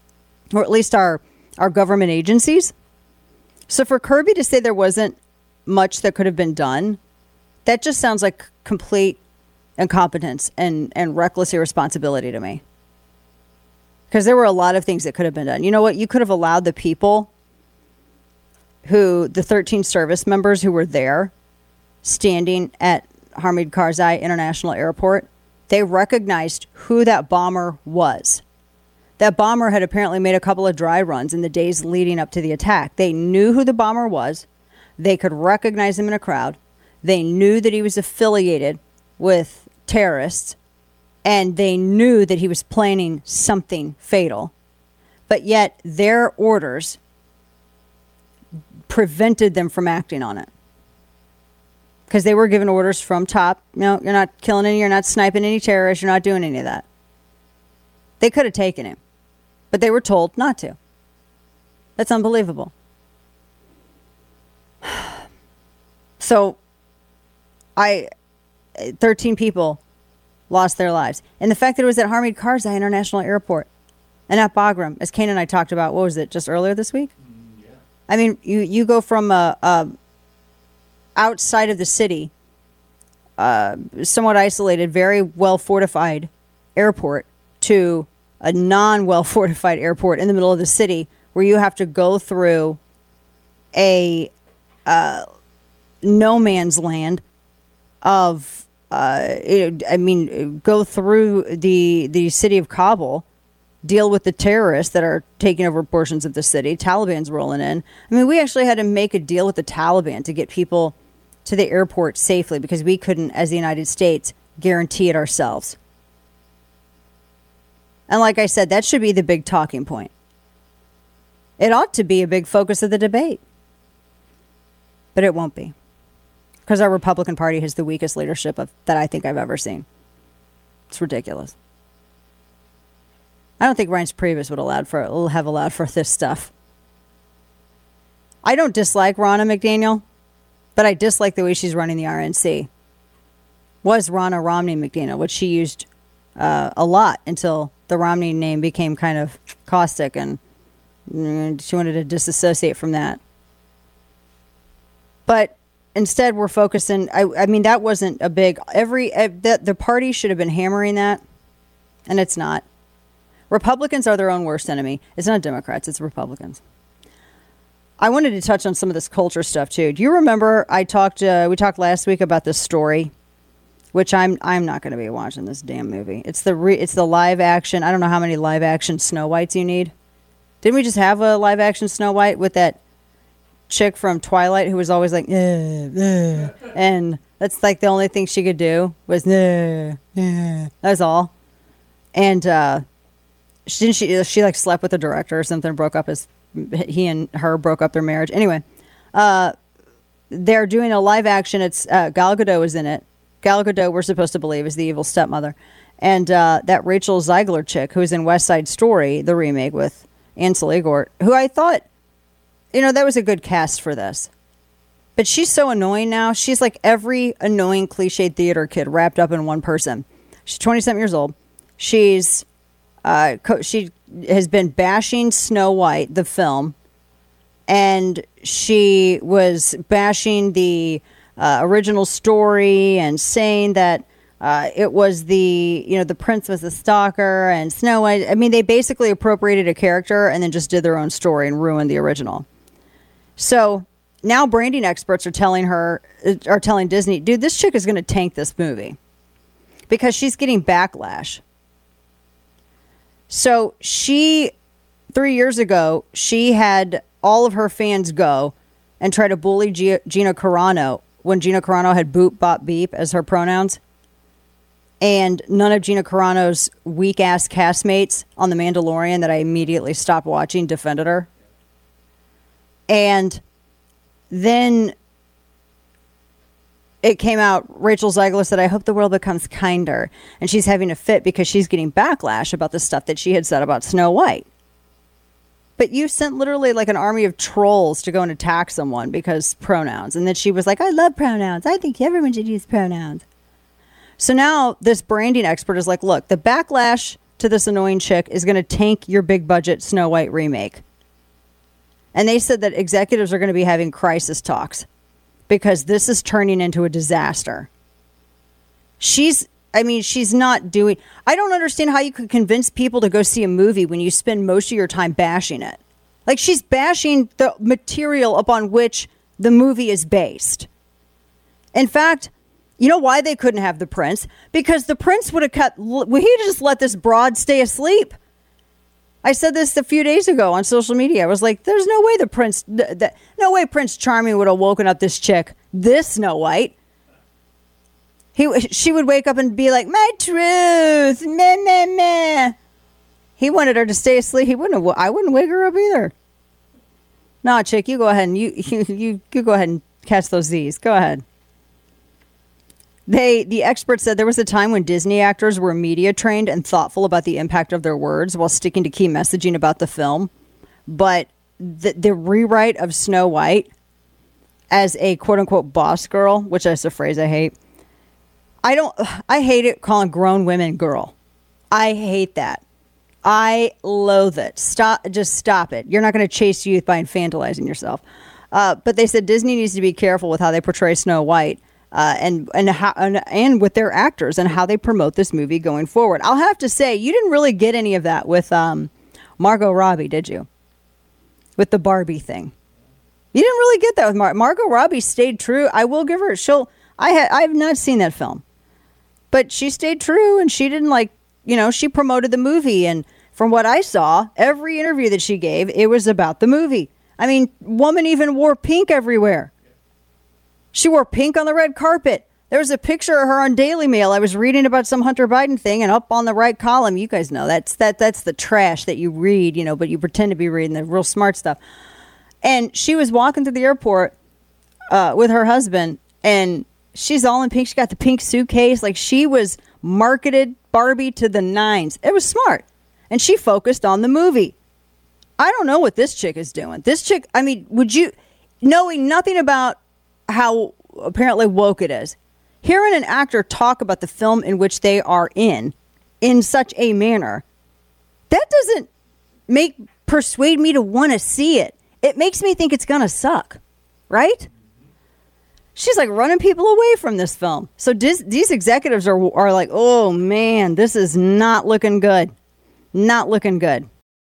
S3: or at least our government agencies. So for Kirby to say there wasn't much that could have been done, that just sounds like complete incompetence and reckless irresponsibility to me. Because there were a lot of things that could have been done. You know what? You could have allowed the people the 13 service members who were there standing at Hamid Karzai International Airport, they recognized who that bomber was. That bomber had apparently made a couple of dry runs in the days leading up to the attack. They knew who the bomber was. They could recognize him in a crowd. They knew that he was affiliated with terrorists, and they knew that he was planning something fatal. But yet their orders prevented them from acting on it. Because they were given orders from top. No, you're not killing any, you're not sniping any terrorists, you're not doing any of that. They could have taken him, but they were told not to. That's unbelievable. So, 13 people lost their lives. And the fact that it was at Hamid Karzai International Airport and at Bagram, as Kane and I talked about, what was it, just earlier this week? Yeah. I mean, you go from outside of the city, somewhat isolated, very well fortified airport to a non-well fortified airport in the middle of the city where you have to go through a no man's land of go through the city of Kabul, deal with the terrorists that are taking over portions of the city. Taliban's rolling in. I mean, we actually had to make a deal with the Taliban to get people to the airport safely because we couldn't, as the United States, guarantee it ourselves. And like I said, that should be the big talking point. It ought to be a big focus of the debate. But it won't be. Because our Republican Party has the weakest leadership that I think I've ever seen. It's ridiculous. I don't think Reince Priebus would have allowed for this stuff. I don't dislike Ronna McDaniel, but I dislike the way she's running the RNC. Was Ronna Romney McDaniel, which she used a lot until the Romney name became kind of caustic and she wanted to disassociate from that. But instead, we're focusing. I mean, that wasn't a big. The party should have been hammering that, and it's not. Republicans are their own worst enemy. It's not Democrats. It's Republicans. I wanted to touch on some of this culture stuff too. Do you remember we talked last week about this story, which I'm not going to be watching this damn movie. It's the live action. I don't know how many live action Snow Whites you need. Didn't we just have a live action Snow White with that chick from Twilight who was always like, and that's like the only thing she could do was, that's all. And she like slept with the director or something, he and her broke up their marriage. Anyway, they're doing a live action. It's Gal Gadot is in it. Gal Gadot, we're supposed to believe, is the evil stepmother. And that Rachel Zegler chick who's in West Side Story, the remake with Ansel Elgort, who I thought, that was a good cast for this. But she's so annoying now. She's like every annoying cliched theater kid wrapped up in one person. She's 20-something years old. She has been bashing Snow White, the film, and she was bashing the original story and saying that it was the prince was a stalker and Snow White. I mean, they basically appropriated a character and then just did their own story and ruined the original. So now branding experts are telling Disney, dude, this chick is going to tank this movie because she's getting backlash. So 3 years ago, she had all of her fans go and try to bully Gina Carano when Gina Carano had boop, bop, beep as her pronouns. And none of Gina Carano's weak-ass castmates on The Mandalorian that I immediately stopped watching defended her. And then it came out, Rachel Zegler said, I hope the world becomes kinder. And she's having a fit because she's getting backlash about the stuff that she had said about Snow White. But you sent literally like an army of trolls to go and attack someone because pronouns. And then she was like, I love pronouns. I think everyone should use pronouns. So now this branding expert is like, look, the backlash to this annoying chick is going to tank your big budget Snow White remake. And they said that executives are going to be having crisis talks because this is turning into a disaster. She's not doing... I don't understand how you could convince people to go see a movie when you spend most of your time bashing it. Like, she's bashing the material upon which the movie is based. In fact, you know why they couldn't have the prince? Because the prince would have he just let this broad stay asleep. I said this a few days ago on social media. I was like, there's no way no way Prince Charming would have woken up this chick, this Snow White. She would wake up and be like, my truth, meh, meh, meh. He wanted her to stay asleep. I wouldn't wake her up either. No, chick, you go ahead and you go ahead and catch those Z's. Go ahead. The experts said there was a time when Disney actors were media trained and thoughtful about the impact of their words while sticking to key messaging about the film. But the rewrite of Snow White as a quote unquote boss girl, which is a phrase I hate. I hate it calling grown women girl. I hate that. I loathe it. Just stop it. You're not going to chase youth by infantilizing yourself. But they said Disney needs to be careful with how they portray Snow White. And with their actors and how they promote this movie going forward. I'll have to say, you didn't really get any of that with Margot Robbie, did you? With the Barbie thing. You didn't really get that with Margot Robbie. Stayed true. I will give her. I have not seen that film, but she stayed true and she didn't she promoted the movie. And from what I saw, every interview that she gave, it was about the movie. I mean, woman even wore pink everywhere. She wore pink on the red carpet. There was a picture of her on Daily Mail. I was reading about some Hunter Biden thing, and up on the right column, you guys know that's the trash that you read, but you pretend to be reading the real smart stuff. And she was walking through the airport with her husband, and she's all in pink. She got the pink suitcase. Like, she was marketed Barbie to the nines. It was smart. And she focused on the movie. I don't know what this chick is doing. This chick, knowing nothing about how apparently woke it is, hearing an actor talk about the film in which they are in such a manner, that doesn't persuade me to want to see it. It makes me think it's gonna suck, right? She's like running people away from this film. So these executives are like, oh man, this is not looking good. Not looking good.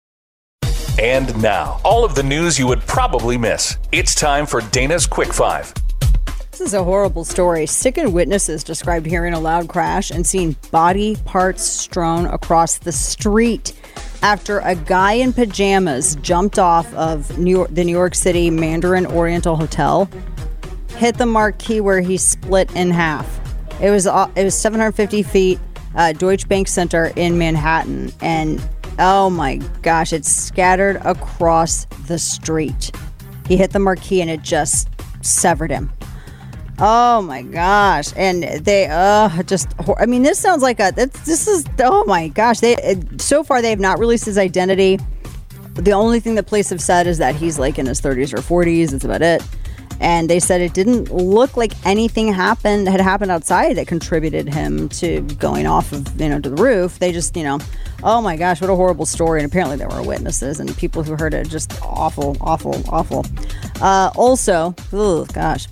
S6: And now, all of the news you would probably miss. It's time for Dana's Quick Five.
S3: This is a horrible story. Sickened witnesses described hearing a loud crash and seeing body parts strewn across the street after a guy in pajamas jumped off of the New York City Mandarin Oriental Hotel, hit the marquee where he split in half. It was 750 feet, Deutsche Bank Center in Manhattan, and oh my gosh, it scattered across the street. He hit the marquee and it just severed him. Oh my gosh. And they this sounds like oh my gosh. So far they have not released his identity. The only thing the police have said is that he's like in his 30s or 40s. That's about it. And they said it didn't look like anything had happened outside that contributed him to going off of, to the roof. They just, oh my gosh, what a horrible story. And apparently there were witnesses and people who heard it. Just awful, awful, awful. Also, oh gosh,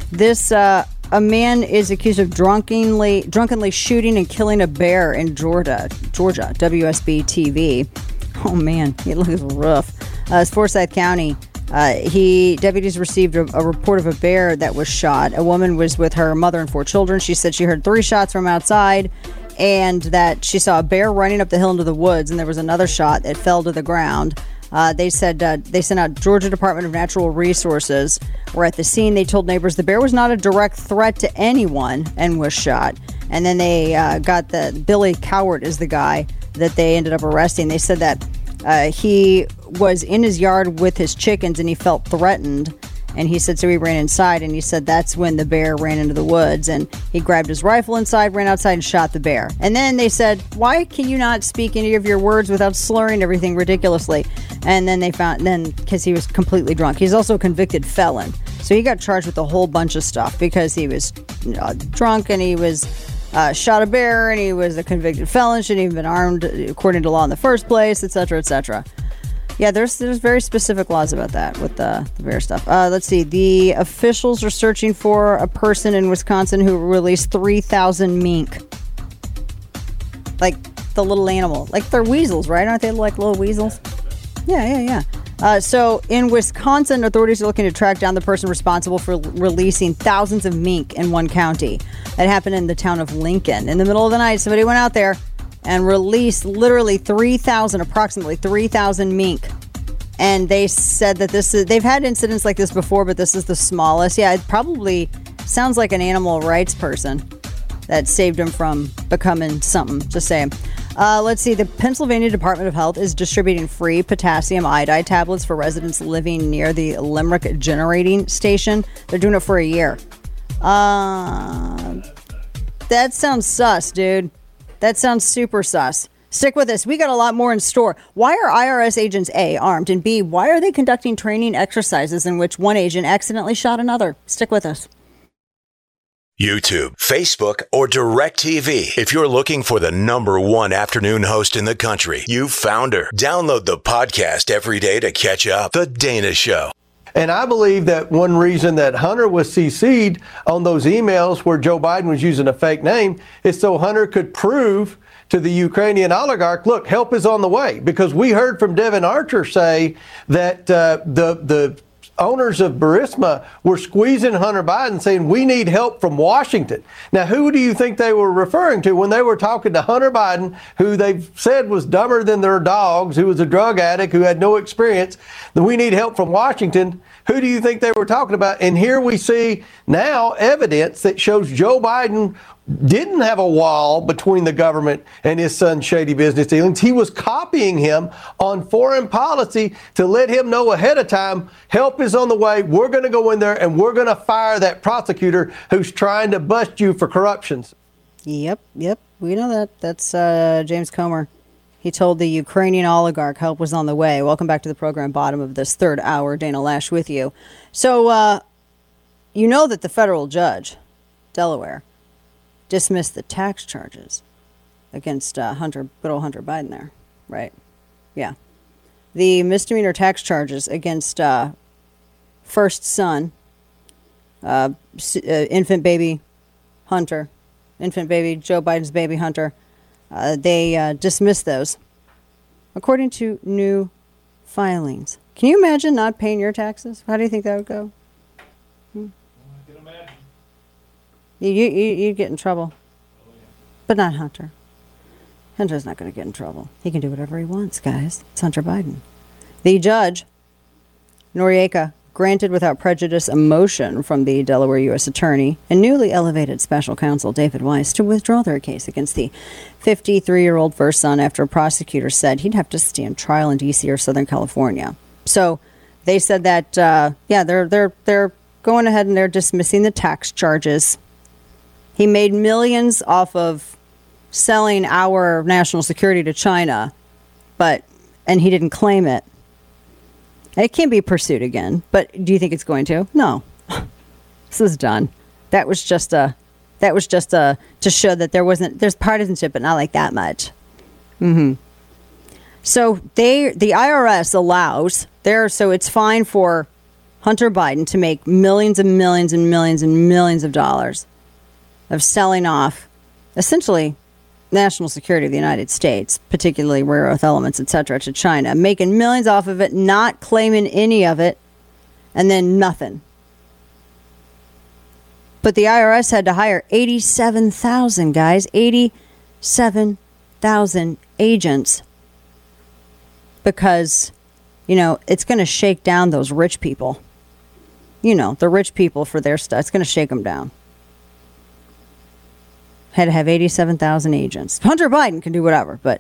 S3: a man is accused of drunkenly shooting and killing a bear in Georgia, WSB TV. Oh man, it looks rough. It's Forsyth County. Deputies received a report of a bear that was shot. A woman was with her mother and 4 children. She said she heard 3 shots from outside and that she saw a bear running up the hill into the woods, and there was another shot that fell to the ground. They said they sent out Georgia Department of Natural Resources were at the scene. They told neighbors the bear was not a direct threat to anyone and was shot. And then they got Billy Cowart is the guy that they ended up arresting. They said that he was in his yard with his chickens and he felt threatened. And he said, so he ran inside, and he said that's when the bear ran into the woods, and he grabbed his rifle inside, ran outside, and shot the bear. And then they said, why can you not speak any of your words without slurring everything ridiculously? And then because he was completely drunk. He's also a convicted felon. So he got charged with a whole bunch of stuff because he was drunk and he was shot a bear, and he was a convicted felon, shouldn't even been armed according to law in the first place, etc., etc. Yeah, there's very specific laws about that with the bear stuff. Let's see. The officials are searching for a person in Wisconsin who released 3,000 mink. Like the little animal. Like they're weasels, right? Aren't they like little weasels? Yeah. So in Wisconsin, authorities are looking to track down the person responsible for releasing thousands of mink in one county. That happened in the town of Lincoln. In the middle of the night, somebody went out there and released literally approximately 3,000 mink. And they said that they've had incidents like this before, but this is the smallest. Yeah, it probably sounds like an animal rights person that saved him from becoming something. Just saying. Let's see. The Pennsylvania Department of Health is distributing free potassium iodide tablets for residents living near the Limerick generating station. They're doing it for a year. That sounds sus, dude. That sounds super sus. Stick with us. We got a lot more in store. Why are IRS agents A, armed, and B, why are they conducting training exercises in which one agent accidentally shot another? Stick with us.
S7: YouTube, Facebook, or DirecTV. If you're looking for the #1 afternoon host in the country, you've found her. Download the podcast every day to catch up. The Dana Show.
S2: And I believe that one reason that Hunter was CC'd on those emails where Joe Biden was using a fake name is so Hunter could prove to the Ukrainian oligarch, look, help is on the way. Because we heard from Devin Archer say that the owners of Burisma were squeezing Hunter Biden, saying we need help from Washington. Now, who do you think they were referring to when they were talking to Hunter Biden, who they've said was dumber than their dogs, who was a drug addict, who had no experience? That we need help from Washington. Who do you think they were talking about? And here we see now evidence that shows Joe Biden didn't have a wall between the government and his son's shady business dealings. He was copying him on foreign policy to let him know ahead of time, help is on the way. We're going to go in there and we're going to fire that prosecutor who's trying to bust you for corruptions.
S3: Yep. We know that. That's James Comer. He told the Ukrainian oligarch help was on the way. Welcome back to the program, bottom of this third hour. Dana Lash with you. So, you know that the federal judge, Delaware, dismissed the tax charges against good old Hunter Biden there, right? Yeah. The misdemeanor tax charges against first son, infant baby Joe Biden's baby Hunter, they dismissed those, according to new filings. Can you imagine not paying your taxes? How do you think that would go? You'd get in trouble. But not Hunter. Hunter's not going to get in trouble. He can do whatever he wants, guys. It's Hunter Biden. The judge, Noriega, granted without prejudice a motion from the Delaware U.S. Attorney and newly elevated special counsel David Weiss to withdraw their case against the 53-year-old first son after a prosecutor said he'd have to stand trial in D.C. or Southern California. So they said that, they're going ahead and they're dismissing the tax charges. He made millions off of selling our national security to China, and he didn't claim it. It can be pursued again, but do you think it's going to? No. This is done. That was just to show that there's partisanship, but not like that much. So the IRS allows so it's fine for Hunter Biden to make millions and millions and millions and millions of dollars of selling off essentially national security of the United States, particularly rare earth elements, etc., to China, making millions off of it, not claiming any of it, and then nothing. But the IRS had to hire 87,000 guys, 87,000 agents, because, it's going to shake down those rich people. The rich people for their stuff. It's going to shake them down. Had to have 87,000 agents. Hunter Biden can do whatever, but,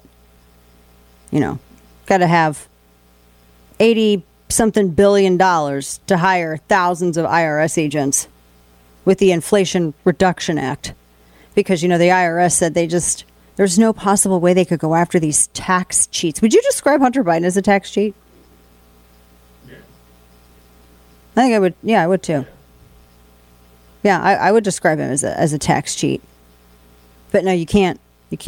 S3: got to have $80-something billion to hire thousands of IRS agents with the Inflation Reduction Act. Because, the IRS said there's no possible way they could go after these tax cheats. Would you describe Hunter Biden as a tax cheat? Yeah. I think I would. Yeah, I would too. Yeah, I would describe him as a tax cheat. But no, you can't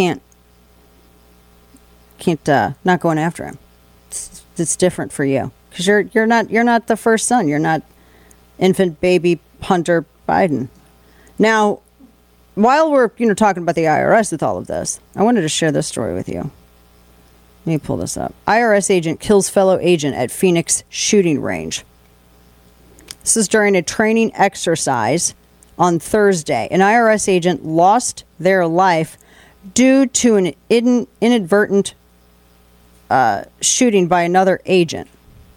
S3: not going after him. It's different for you because you're not the first son. You're not infant baby Hunter Biden. Now, while we're talking about the IRS with all of this, I wanted to share this story with you. Let me pull this up. IRS agent kills fellow agent at Phoenix shooting range. This is during a training exercise on Thursday. An IRS agent lost their life due to an inadvertent shooting by another agent.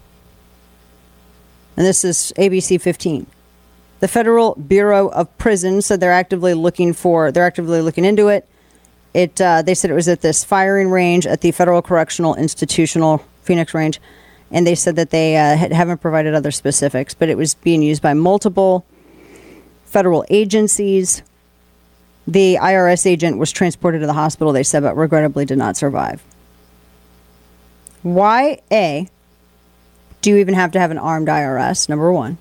S3: And this is ABC 15. The Federal Bureau of Prisons said they're actively looking into it. They said it was at this firing range at the Federal Correctional Institutional Phoenix range, and they said that they haven't provided other specifics, but it was being used by multiple federal agencies. The IRS agent was transported to the hospital, they said, but regrettably did not survive. Why, A, do you even have to have an armed IRS, number one?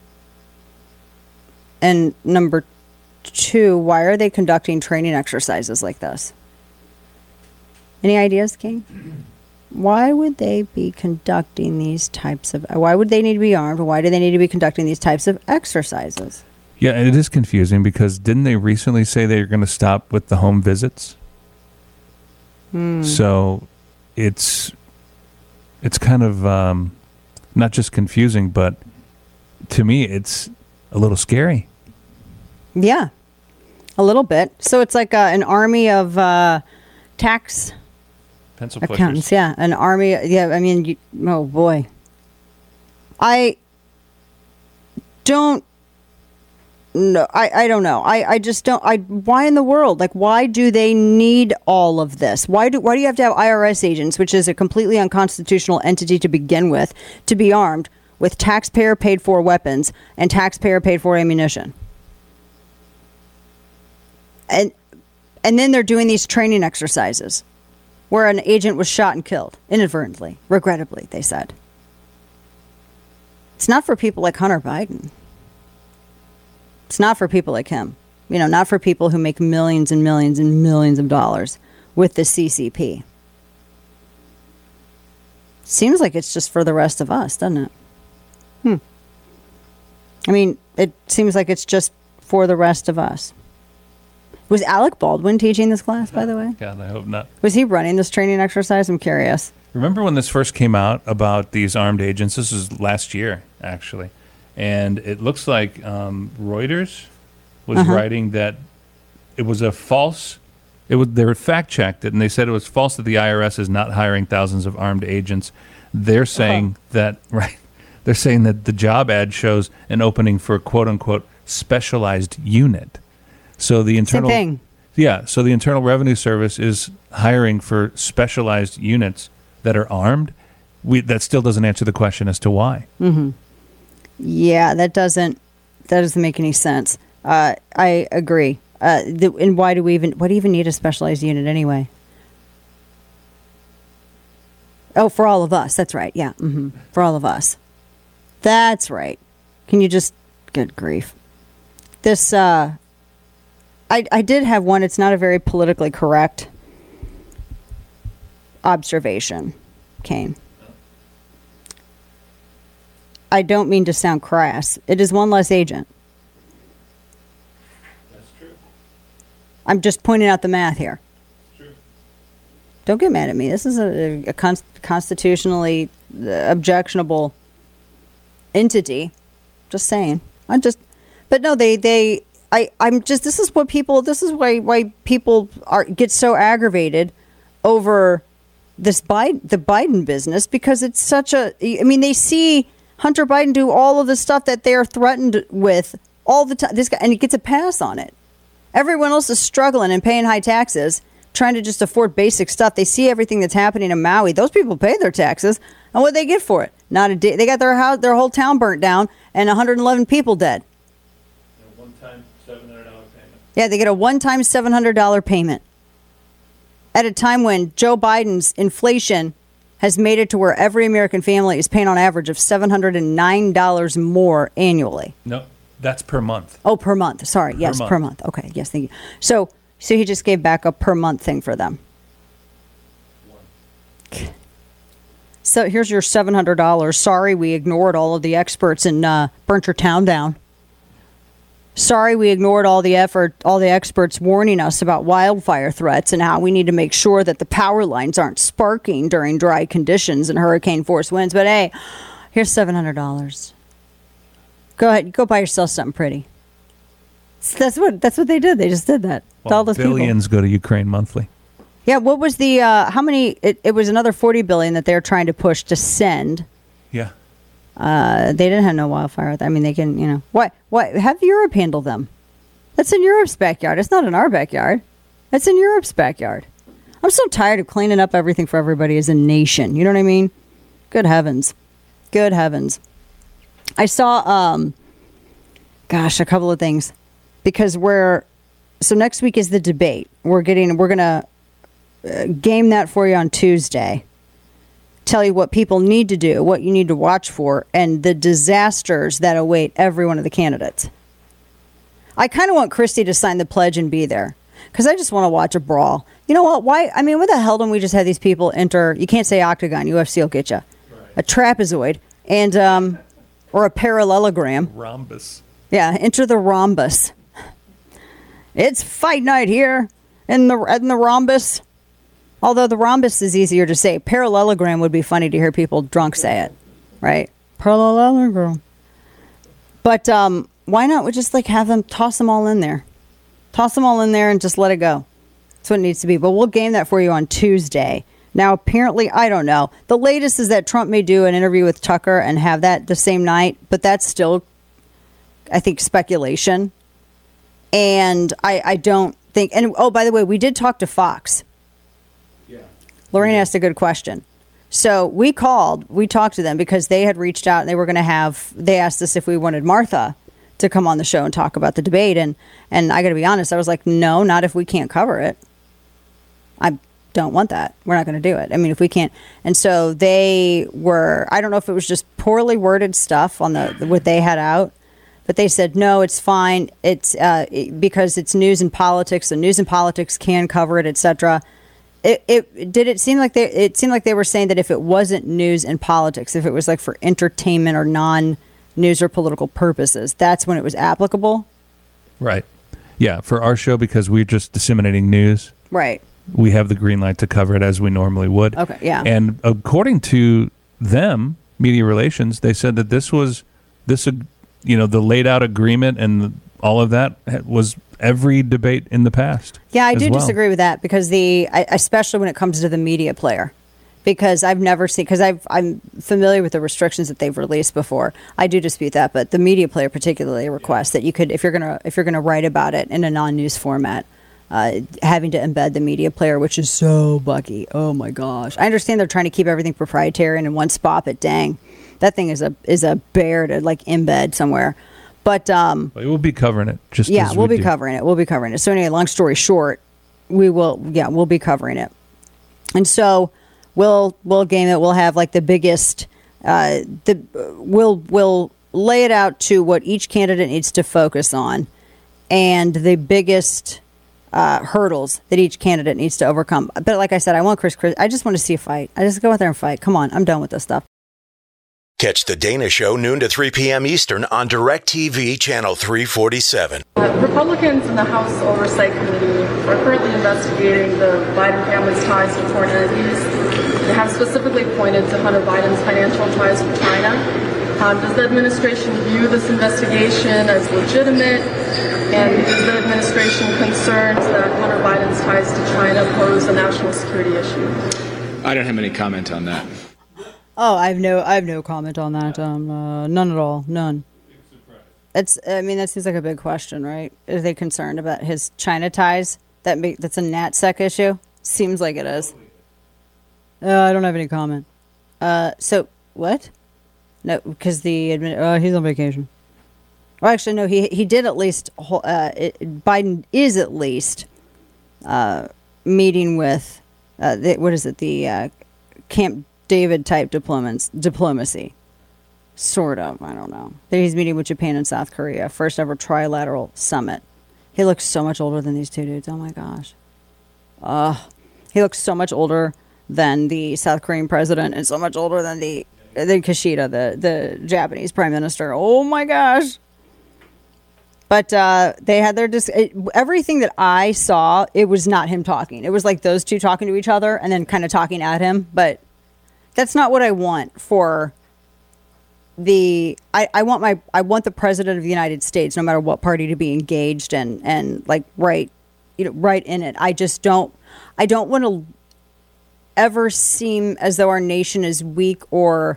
S3: And number two, why are they conducting training exercises like this? Any ideas, King? Why would they be conducting these types of... Why would they need to be armed? Why do they need to be conducting these types of exercises?
S5: Yeah, it is confusing because didn't they recently say they're going to stop with the home visits? So it's kind of not just confusing, but to me it's a little scary.
S3: Yeah, a little bit. So it's like an army of tax
S5: pencil
S3: accountants.
S5: pushers.
S3: Yeah, an army. Yeah, I mean, oh boy. I don't know. I don't know. I just don't. Why in the world? Like, why do they need all of this? Why do you have to have IRS agents, which is a completely unconstitutional entity to begin with, to be armed with taxpayer paid for weapons and taxpayer paid for ammunition? And then they're doing these training exercises where an agent was shot and killed inadvertently, regrettably, they said. It's not for people like Hunter Biden. It's not for people like him. Not for people who make millions and millions and millions of dollars with the CCP. Seems like it's just for the rest of us, doesn't it? I mean, it seems like it's just for the rest of us. Was Alec Baldwin teaching this class, by the way?
S5: God, I hope not.
S3: Was he running this training exercise? I'm curious.
S5: Remember when this first came out about these armed agents? This was last year, actually. And it looks like Reuters was writing that it was a false... They were fact-checked it, and they said it was false that the IRS is not hiring thousands of armed agents. They're saying that... Right. They're saying that the job ad shows an opening for quote-unquote specialized unit. So the internal,
S3: same thing.
S5: Yeah. So the Internal Revenue Service is hiring for specialized units that are armed. That still doesn't answer the question as to why.
S3: Mm-hmm. Yeah, that doesn't make any sense. I agree. And why do you even need a specialized unit anyway? Oh, for all of us. That's right. Yeah. Mm-hmm. For all of us. That's right. Can you just... Good grief. This, I did have one. It's not a very politically correct observation, Kane. I don't mean to sound crass. It is one less agent.
S4: That's true.
S3: I'm just pointing out the math here.
S4: True.
S3: Don't get mad at me. This is a constitutionally objectionable entity. Just saying. But no, this is why people get so aggravated over the Biden business, because it's such they see Hunter Biden do all of the stuff that they're threatened with all the time. This guy, and he gets a pass on it. Everyone else is struggling and paying high taxes, trying to just afford basic stuff. They see everything that's happening in Maui. Those people pay their taxes, and what they get for it? Not a day. They got their whole town burnt down and 111 people dead.
S4: A one-time $700 payment.
S3: Yeah, they get a one-time $700 payment at a time when Joe Biden's inflation has made it to where every American family is paying on average of $709 more annually.
S5: No, that's per month.
S3: Oh, per month. Sorry. Yes, per month. Okay. Yes, thank you. So So he just gave back a per month thing for them. So here's your $700. Sorry, we ignored all of the experts and burnt your town down. Sorry, we ignored all the experts warning us about wildfire threats and how we need to make sure that the power lines aren't sparking during dry conditions and hurricane force winds. But hey, here's $700. Go ahead, go buy yourself something pretty. That's what they did. They just did that.
S5: Well,
S3: all those
S5: billions
S3: people.
S5: go to Ukraine monthly.
S3: Yeah, what was the how many? It was another $40 billion that they're trying to push to send.
S5: Yeah.
S3: They didn't have no wildfire. I mean, they can, what? Have Europe handle them. That's in Europe's backyard. It's not in our backyard. That's in Europe's backyard. I'm so tired of cleaning up everything for everybody as a nation. You know what I mean? Good heavens. Good heavens. I saw, a couple of things. Because so next week is the debate. We're going to game that for you on Tuesday. Tell you what people need to do, what you need to watch for, and the disasters that await every one of the candidates. I kind of want Christie to sign the pledge and be there because I just want to watch a brawl. You know what? Why? I mean, what the hell don't we just have these people enter? You can't say octagon. UFC will get you. Right. A trapezoid and or a parallelogram.
S5: Rhombus.
S3: Yeah, enter the rhombus. It's fight night here in the rhombus. Although the rhombus is easier to say. Parallelogram would be funny to hear people drunk say it, right? Parallelogram. But why not? We just have them, toss them all in there. Toss them all in there and just let it go. That's what it needs to be. But we'll game that for you on Tuesday. Now, apparently, I don't know. The latest is that Trump may do an interview with Tucker and have that the same night. But that's still, I think, speculation. And I don't think... And, oh, by the way, we did talk to Fox. Lorraine asked a good question. So we talked to them because they had reached out and they asked us if we wanted Martha to come on the show and talk about the debate. And I got to be honest, I was like, no, not if we can't cover it. I don't want that. We're not going to do it. I mean, if we can't. And so I don't know if it was just poorly worded stuff on what they had out, but they said, no, it's fine. It's because it's news and politics. The news and politics can cover it, etc. It seemed like they were saying that if it wasn't news and politics, if it was for entertainment or non-news or political purposes, that's when it was applicable.
S5: Right. Yeah, for our show, because we're just disseminating news.
S3: Right.
S5: We have the green light to cover it as we normally would.
S3: Okay, yeah.
S5: And according to them, media relations, they said that the laid out agreement and all of that was every debate in the past.
S3: Yeah, I do disagree with that because especially when it comes to the media player, because I'm familiar with the restrictions that they've released before. I do dispute that, but the media player particularly requests that you could, if you're gonna write about it in a non-news format, having to embed the media player, which is so buggy. Oh my gosh! I understand they're trying to keep everything proprietary and in one spot, but dang, that thing is a bear to embed somewhere. But
S5: we'll be covering it.
S3: We'll be covering it. We'll be covering it. So anyway, long story short, we'll be covering it. And so we'll game it. We'll have the biggest. We'll lay it out to what each candidate needs to focus on, and the biggest hurdles that each candidate needs to overcome. But like I said, I want Chris. I just want to see a fight. I just go out there and fight. Come on, I'm done with this stuff.
S7: Catch The Dana Show noon to 3 p.m. Eastern on DirecTV Channel 347.
S15: Republicans in the House Oversight Committee are currently investigating the Biden family's ties to foreign entities. They have specifically pointed to Hunter Biden's financial ties with China. Does the administration view this investigation as legitimate? And is the administration concerned that Hunter Biden's ties to China pose a national security issue?
S16: I don't have any comment on that.
S3: Oh, I have no comment on that. None at all. None. That seems like a big question, right? Are they concerned about his China ties? That's a NatSec issue? Seems like it is. I don't have any comment. So, what? No, because he's on vacation. Well, actually, no, he did at least, Biden is at least meeting with, the Camp David type diplomacy. Sort of, I don't know. He's meeting with Japan and South Korea, first ever trilateral summit. He looks so much older than these two dudes. Oh my gosh. He looks so much older than the South Korean president and so much older than the Kishida, the Japanese prime minister. Oh my gosh. But they had their everything that I saw, it was not him talking. It was like those two talking to each other and then kind of talking at him. But that's not what I want for I want the president of the United States, no matter what party, to be engaged and like right in it. I don't want to ever seem as though our nation is weak or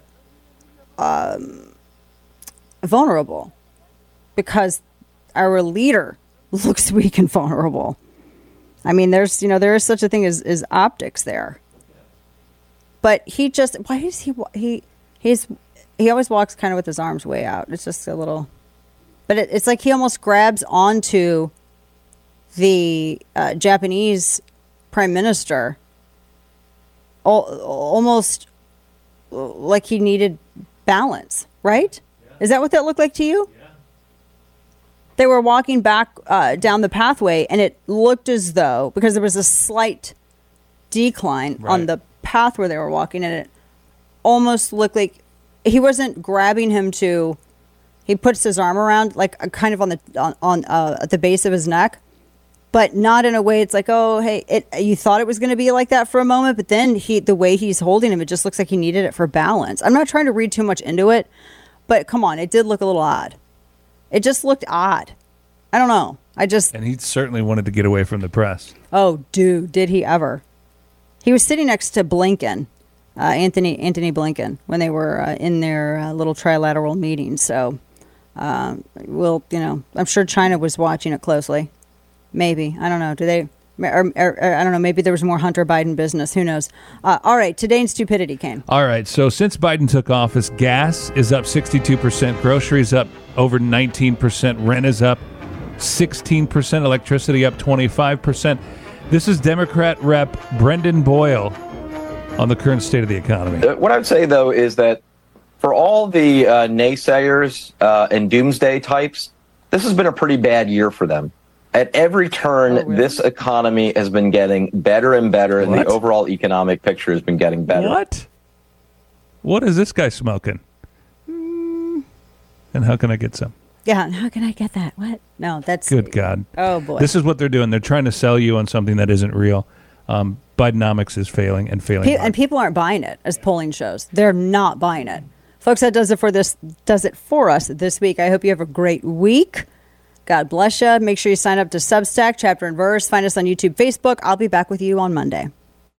S3: vulnerable, because our leader looks weak and vulnerable. I mean, there is such a thing as optics there. But he always walks kind of with his arms way out. It's just a little, but it's like he almost grabs onto the Japanese prime minister, almost like he needed balance, right? Yeah. Is that what that looked like to you? Yeah. They were walking back down the pathway, and it looked as though, because there was a slight decline on the path where they were walking, and it almost looked like he wasn't grabbing him to. He puts his arm around, like kind of on at the base of his neck, but not in a way. It's like, oh, hey, you thought it was going to be like that for a moment, but then the way he's holding him, it just looks like he needed it for balance. I'm not trying to read too much into it, but come on, it did look a little odd. It just looked odd. I don't know. And
S5: he certainly wanted to get away from the press.
S3: Oh, dude, did he ever? He was sitting next to Blinken. Anthony Blinken, when they were in their little trilateral meeting. So, I'm sure China was watching it closely. Maybe. I don't know. Do they? Or I don't know. Maybe there was more Hunter Biden business. Who knows? All right. Today in stupidity came.
S5: All right. So since Biden took office, gas is up 62%, groceries up over 19%, rent is up 16%, electricity up 25%. This is Democrat Rep. Brendan Boyle on the current state of the economy.
S17: What I would say, though, is that for all the naysayers and doomsday types, this has been a pretty bad year for them. At every turn, this economy has been getting better and better, and the overall economic picture has been getting better.
S5: What is this guy smoking? And how can I get some?
S3: Yeah, how can I get that? What? No, that's...
S5: Good God.
S3: Oh, boy.
S5: This is what they're doing. They're trying to sell you on something that isn't real. Bidenomics is failing.
S3: And people aren't buying it, as polling shows. They're not buying it. Folks, that does it for us this week. I hope you have a great week. God bless you. Make sure you sign up to Substack, Chapter and Verse. Find us on YouTube, Facebook. I'll be back with you on Monday.